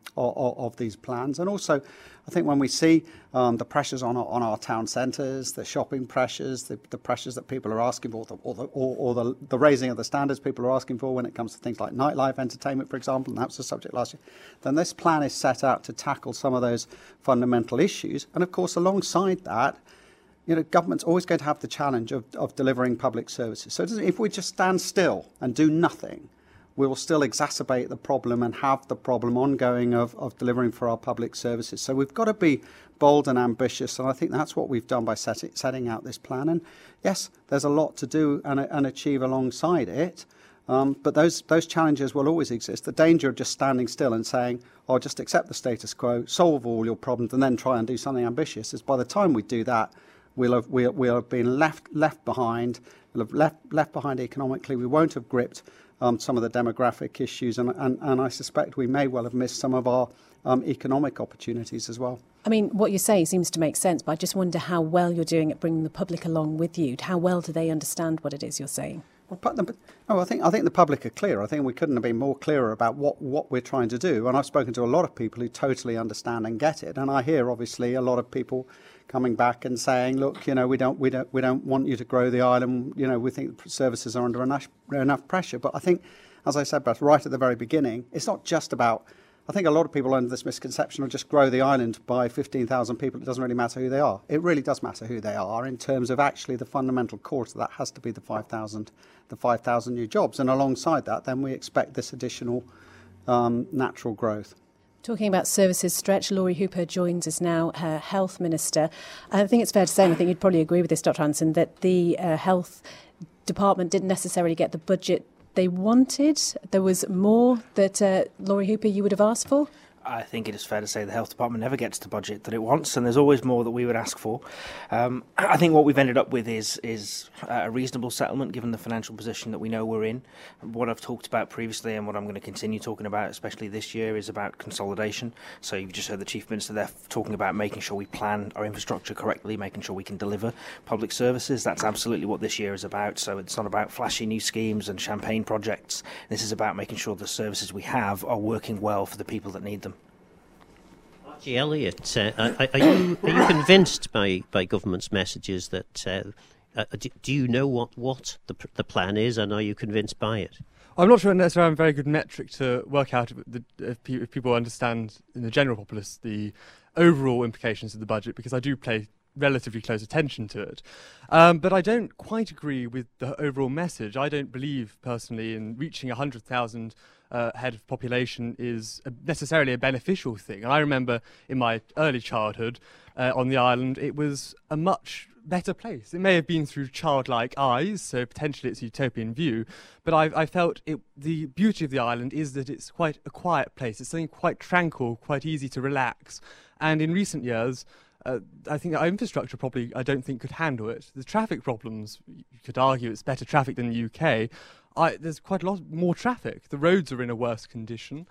of these plans. And also, I think when we see the pressures on our town centres, the shopping pressures, the pressures that people are asking for, or the raising of the standards people are asking for when it comes to things like nightlife entertainment, for example, and that was the subject last year, then this plan is set out to tackle some of those fundamental issues. And of course, alongside that, you know, government's always going to have the challenge of delivering public services. So if we just stand still and do nothing, we will still exacerbate the problem and have the problem ongoing of delivering for our public services. So we've got to be bold and ambitious, and I think that's what we've done by setting out this plan. And yes, there's a lot to do and achieve alongside it, but those challenges will always exist. The danger of just standing still and saying, oh, just accept the status quo, solve all your problems, and then try and do something ambitious, is by the time we do that, we'll have been left behind. We'll have left behind economically. We won't have gripped some of the demographic issues, and I suspect we may well have missed some of our economic opportunities as well. I mean, what you say seems to make sense, but I just wonder how well you're doing at bringing the public along with you. How well do they understand what it is you're saying? Well, I think the public are clear. I think we couldn't have been more clearer about what we're trying to do. And I've spoken to a lot of people who totally understand and get it. And I hear, obviously, a lot of people coming back and saying, look, you know, we don't want you to grow the island. You know, we think services are under enough pressure. But I think, as I said, Beth, right at the very beginning, it's not just about. I think a lot of people under this misconception of just grow the island by 15,000 people. It doesn't really matter who they are. It really does matter who they are in terms of actually the fundamental core to that has to be the 5,000 new jobs. And alongside that, then we expect this additional natural growth. Talking about services stretch, Laurie Hooper joins us now, her Health Minister. I think it's fair to say, and I think you'd probably agree with this, Dr. Hanson, that the Health Department didn't necessarily get the budget they wanted. There was more that, Laurie Hooper, you would have asked for? I think it is fair to say the Health Department never gets the budget that it wants, and there's always more that we would ask for. I think what we've ended up with is a reasonable settlement given the financial position that we know we're in. What I've talked about previously and what I'm going to continue talking about, especially this year, is about consolidation. So you've just heard the Chief Minister there talking about making sure we plan our infrastructure correctly, making sure we can deliver public services. That's absolutely what this year is about. So it's not about flashy new schemes and champagne projects. This is about making sure the services we have are working well for the people that need them. Archie Elliott, are you convinced by government's messages that do you know what the plan is, and are you convinced by it? I'm not sure necessarily a very good metric to work out if people understand in the general populace the overall implications of the budget, because I do pay relatively close attention to it. But I don't quite agree with the overall message. I don't believe personally in reaching 100,000 head of population is necessarily a beneficial thing. And I remember in my early childhood on the island, it was a much better place. It may have been through childlike eyes, so potentially it's a utopian view, but I felt the beauty of the island is that it's quite a quiet place. It's something quite tranquil, quite easy to relax. And in recent years, I think our infrastructure probably, I don't think, could handle it. The traffic problems, you could argue it's better traffic than the UK. There's quite a lot more traffic. The roads are in a worse condition.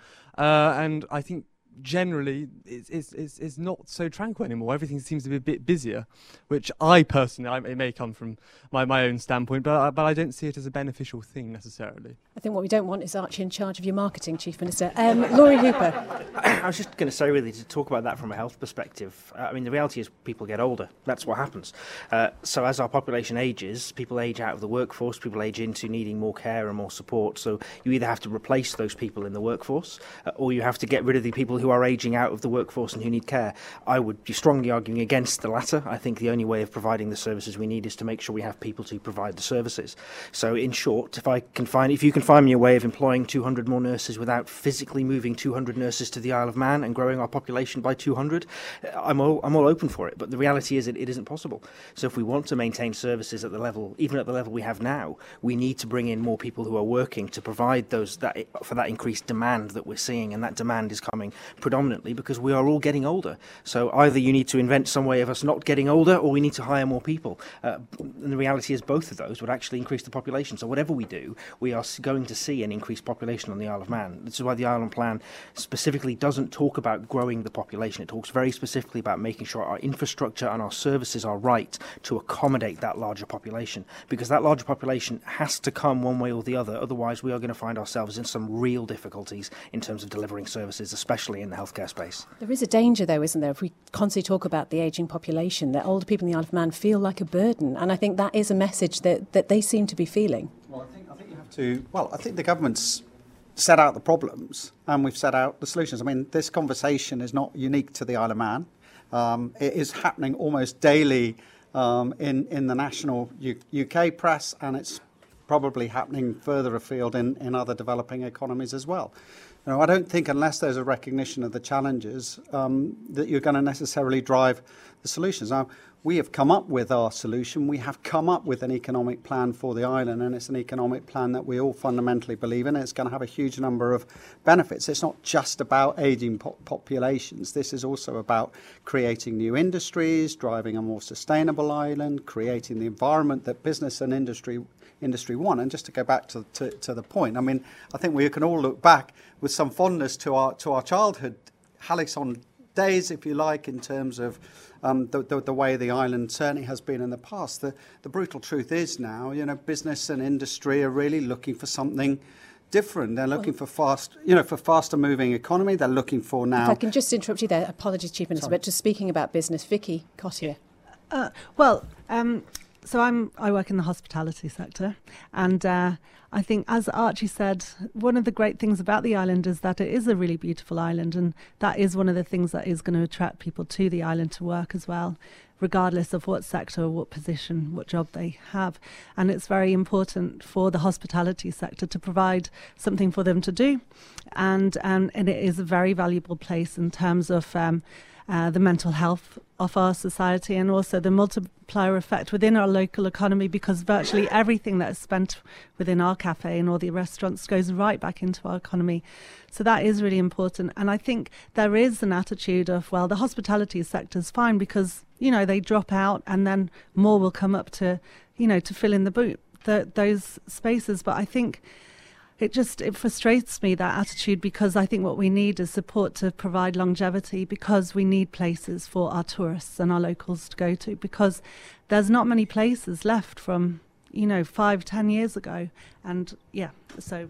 And I think generally it's not so tranquil anymore. Everything seems to be a bit busier, which I personally, it may come from my own standpoint, but I don't see it as a beneficial thing necessarily. I think what we don't want is Archie in charge of your marketing, Chief Minister. Laurie Hooper. I was just going to say, really, to talk about that from a health perspective. I mean, the reality is people get older. That's what happens. So as our population ages, people age out of the workforce, people age into needing more care and more support. So you either have to replace those people in the workforce, or you have to get rid of the people who are aging out of the workforce and who need care. I would be strongly arguing against the latter. I think the only way of providing the services we need is to make sure we have people to provide the services. So in short, if you can find me a way of employing 200 more nurses without physically moving 200 nurses to the Isle of Man and growing our population by 200, I'm all open for it. But the reality is it isn't possible. So if we want to maintain services at the level, even at the level we have now, we need to bring in more people who are working to provide for that increased demand that we're seeing, and that demand is coming predominantly because we are all getting older. So either you need to invent some way of us not getting older, or we need to hire more people. And the reality is both of those would actually increase the population. So whatever we do, we are going to see an increased population on the Isle of Man. This is why the Island Plan specifically doesn't talk about growing the population. It talks very specifically about making sure our infrastructure and our services are right to accommodate that larger population, because that larger population has to come one way or the other. Otherwise, we are going to find ourselves in some real difficulties in terms of delivering services, especially in the healthcare space. There is a danger, though, isn't there, if we constantly talk about the ageing population, that older people in the Isle of Man feel like a burden, and I think that is a message that they seem to be feeling. Well, I think you have to. Well, I think the government's set out the problems and we've set out the solutions. I mean, this conversation is not unique to the Isle of Man. It is happening almost daily in the national UK press, and it's probably happening further afield in other developing economies as well. You know, I don't think unless there's a recognition of the challenges that you're going to necessarily drive the solutions. Now, we have come up with our solution. We have come up with an economic plan for the island, and it's an economic plan that we all fundamentally believe in. It's going to have a huge number of benefits. It's not just about ageing populations. This is also about creating new industries, driving a more sustainable island, creating the environment that business and industry want. And just to go back to the point, I mean, I think we can all look back with some fondness to our childhood Halixon days, if you like, in terms of the way the island certainly has been in the past. The brutal truth is now, you know, business and industry are really looking for something different. They're looking for faster moving economy. They're looking for now. If I can just interrupt you there, apologies, Chief Minister, but just speaking about business, Vicky Cottier. So I work in the hospitality sector, and I think, as Archie said, one of the great things about the island is that it is a really beautiful island, and that is one of the things that is going to attract people to the island to work as well. regardless of what sector or what position, what job they have. And it's very important for the hospitality sector to provide something for them to do. And it is a very valuable place in terms of the mental health of our society, and also the multiplier effect within our local economy, because virtually everything that is spent within our cafe and all the restaurants goes right back into our economy. So that is really important. And I think there is an attitude of, well, the hospitality sector is fine because, they drop out and then more will come up to, to fill in those spaces. But I think it frustrates me, that attitude, because I think what we need is support to provide longevity, because we need places for our tourists and our locals to go to, because there's not many places left from 5-10 years ago. And so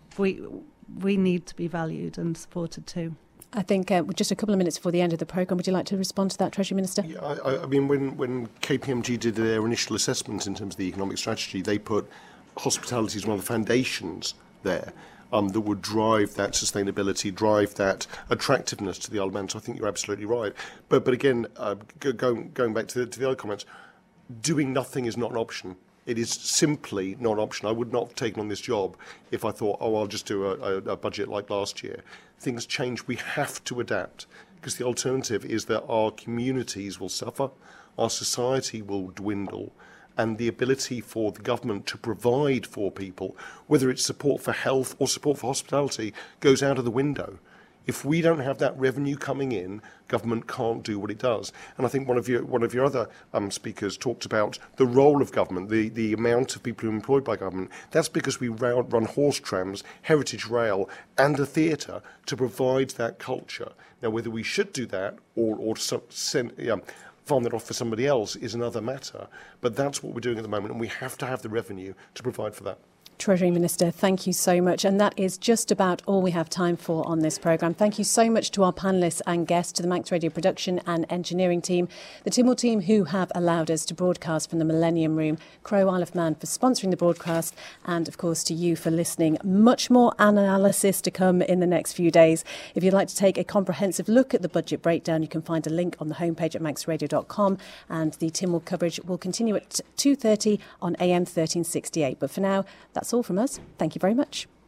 we need to be valued and supported too. I think just a couple of minutes before the end of the programme, would you like to respond to that, Treasury Minister? Yeah, I mean, when KPMG did their initial assessment in terms of the economic strategy, they put hospitality as one of the foundations there that would drive that sustainability, drive that attractiveness to the Isle of Man. So I think you're absolutely right. But again, going back to the other comments, doing nothing is not an option. It is simply not an option. I would not have taken on this job if I thought, I'll just do a budget like last year. Things change. We have to adapt, because the alternative is that our communities will suffer, our society will dwindle, and the ability for the government to provide for people, whether it's support for health or support for hospitality, goes out of the window. If we don't have that revenue coming in, government can't do what it does. And I think one of your other speakers talked about the role of government, the amount of people who are employed by government. That's because we run horse trams, heritage rail, and a theatre to provide that culture. Now, whether we should do that or farm that off for somebody else is another matter. But that's what we're doing at the moment, and we have to have the revenue to provide for that. Treasury Minister, thank you so much. And that is just about all we have time for on this programme. Thank you so much to our panellists and guests, to the Manx Radio production and engineering team, the Tynwald team who have allowed us to broadcast from the Millennium Room, Crow Isle of Man for sponsoring the broadcast, and of course to you for listening. Much more analysis to come in the next few days. If you'd like to take a comprehensive look at the budget breakdown, you can find a link on the homepage at manxradio.com, and the Tynwald coverage will continue at 2:30 on AM 1368. But for now, that's all from us. Thank you very much.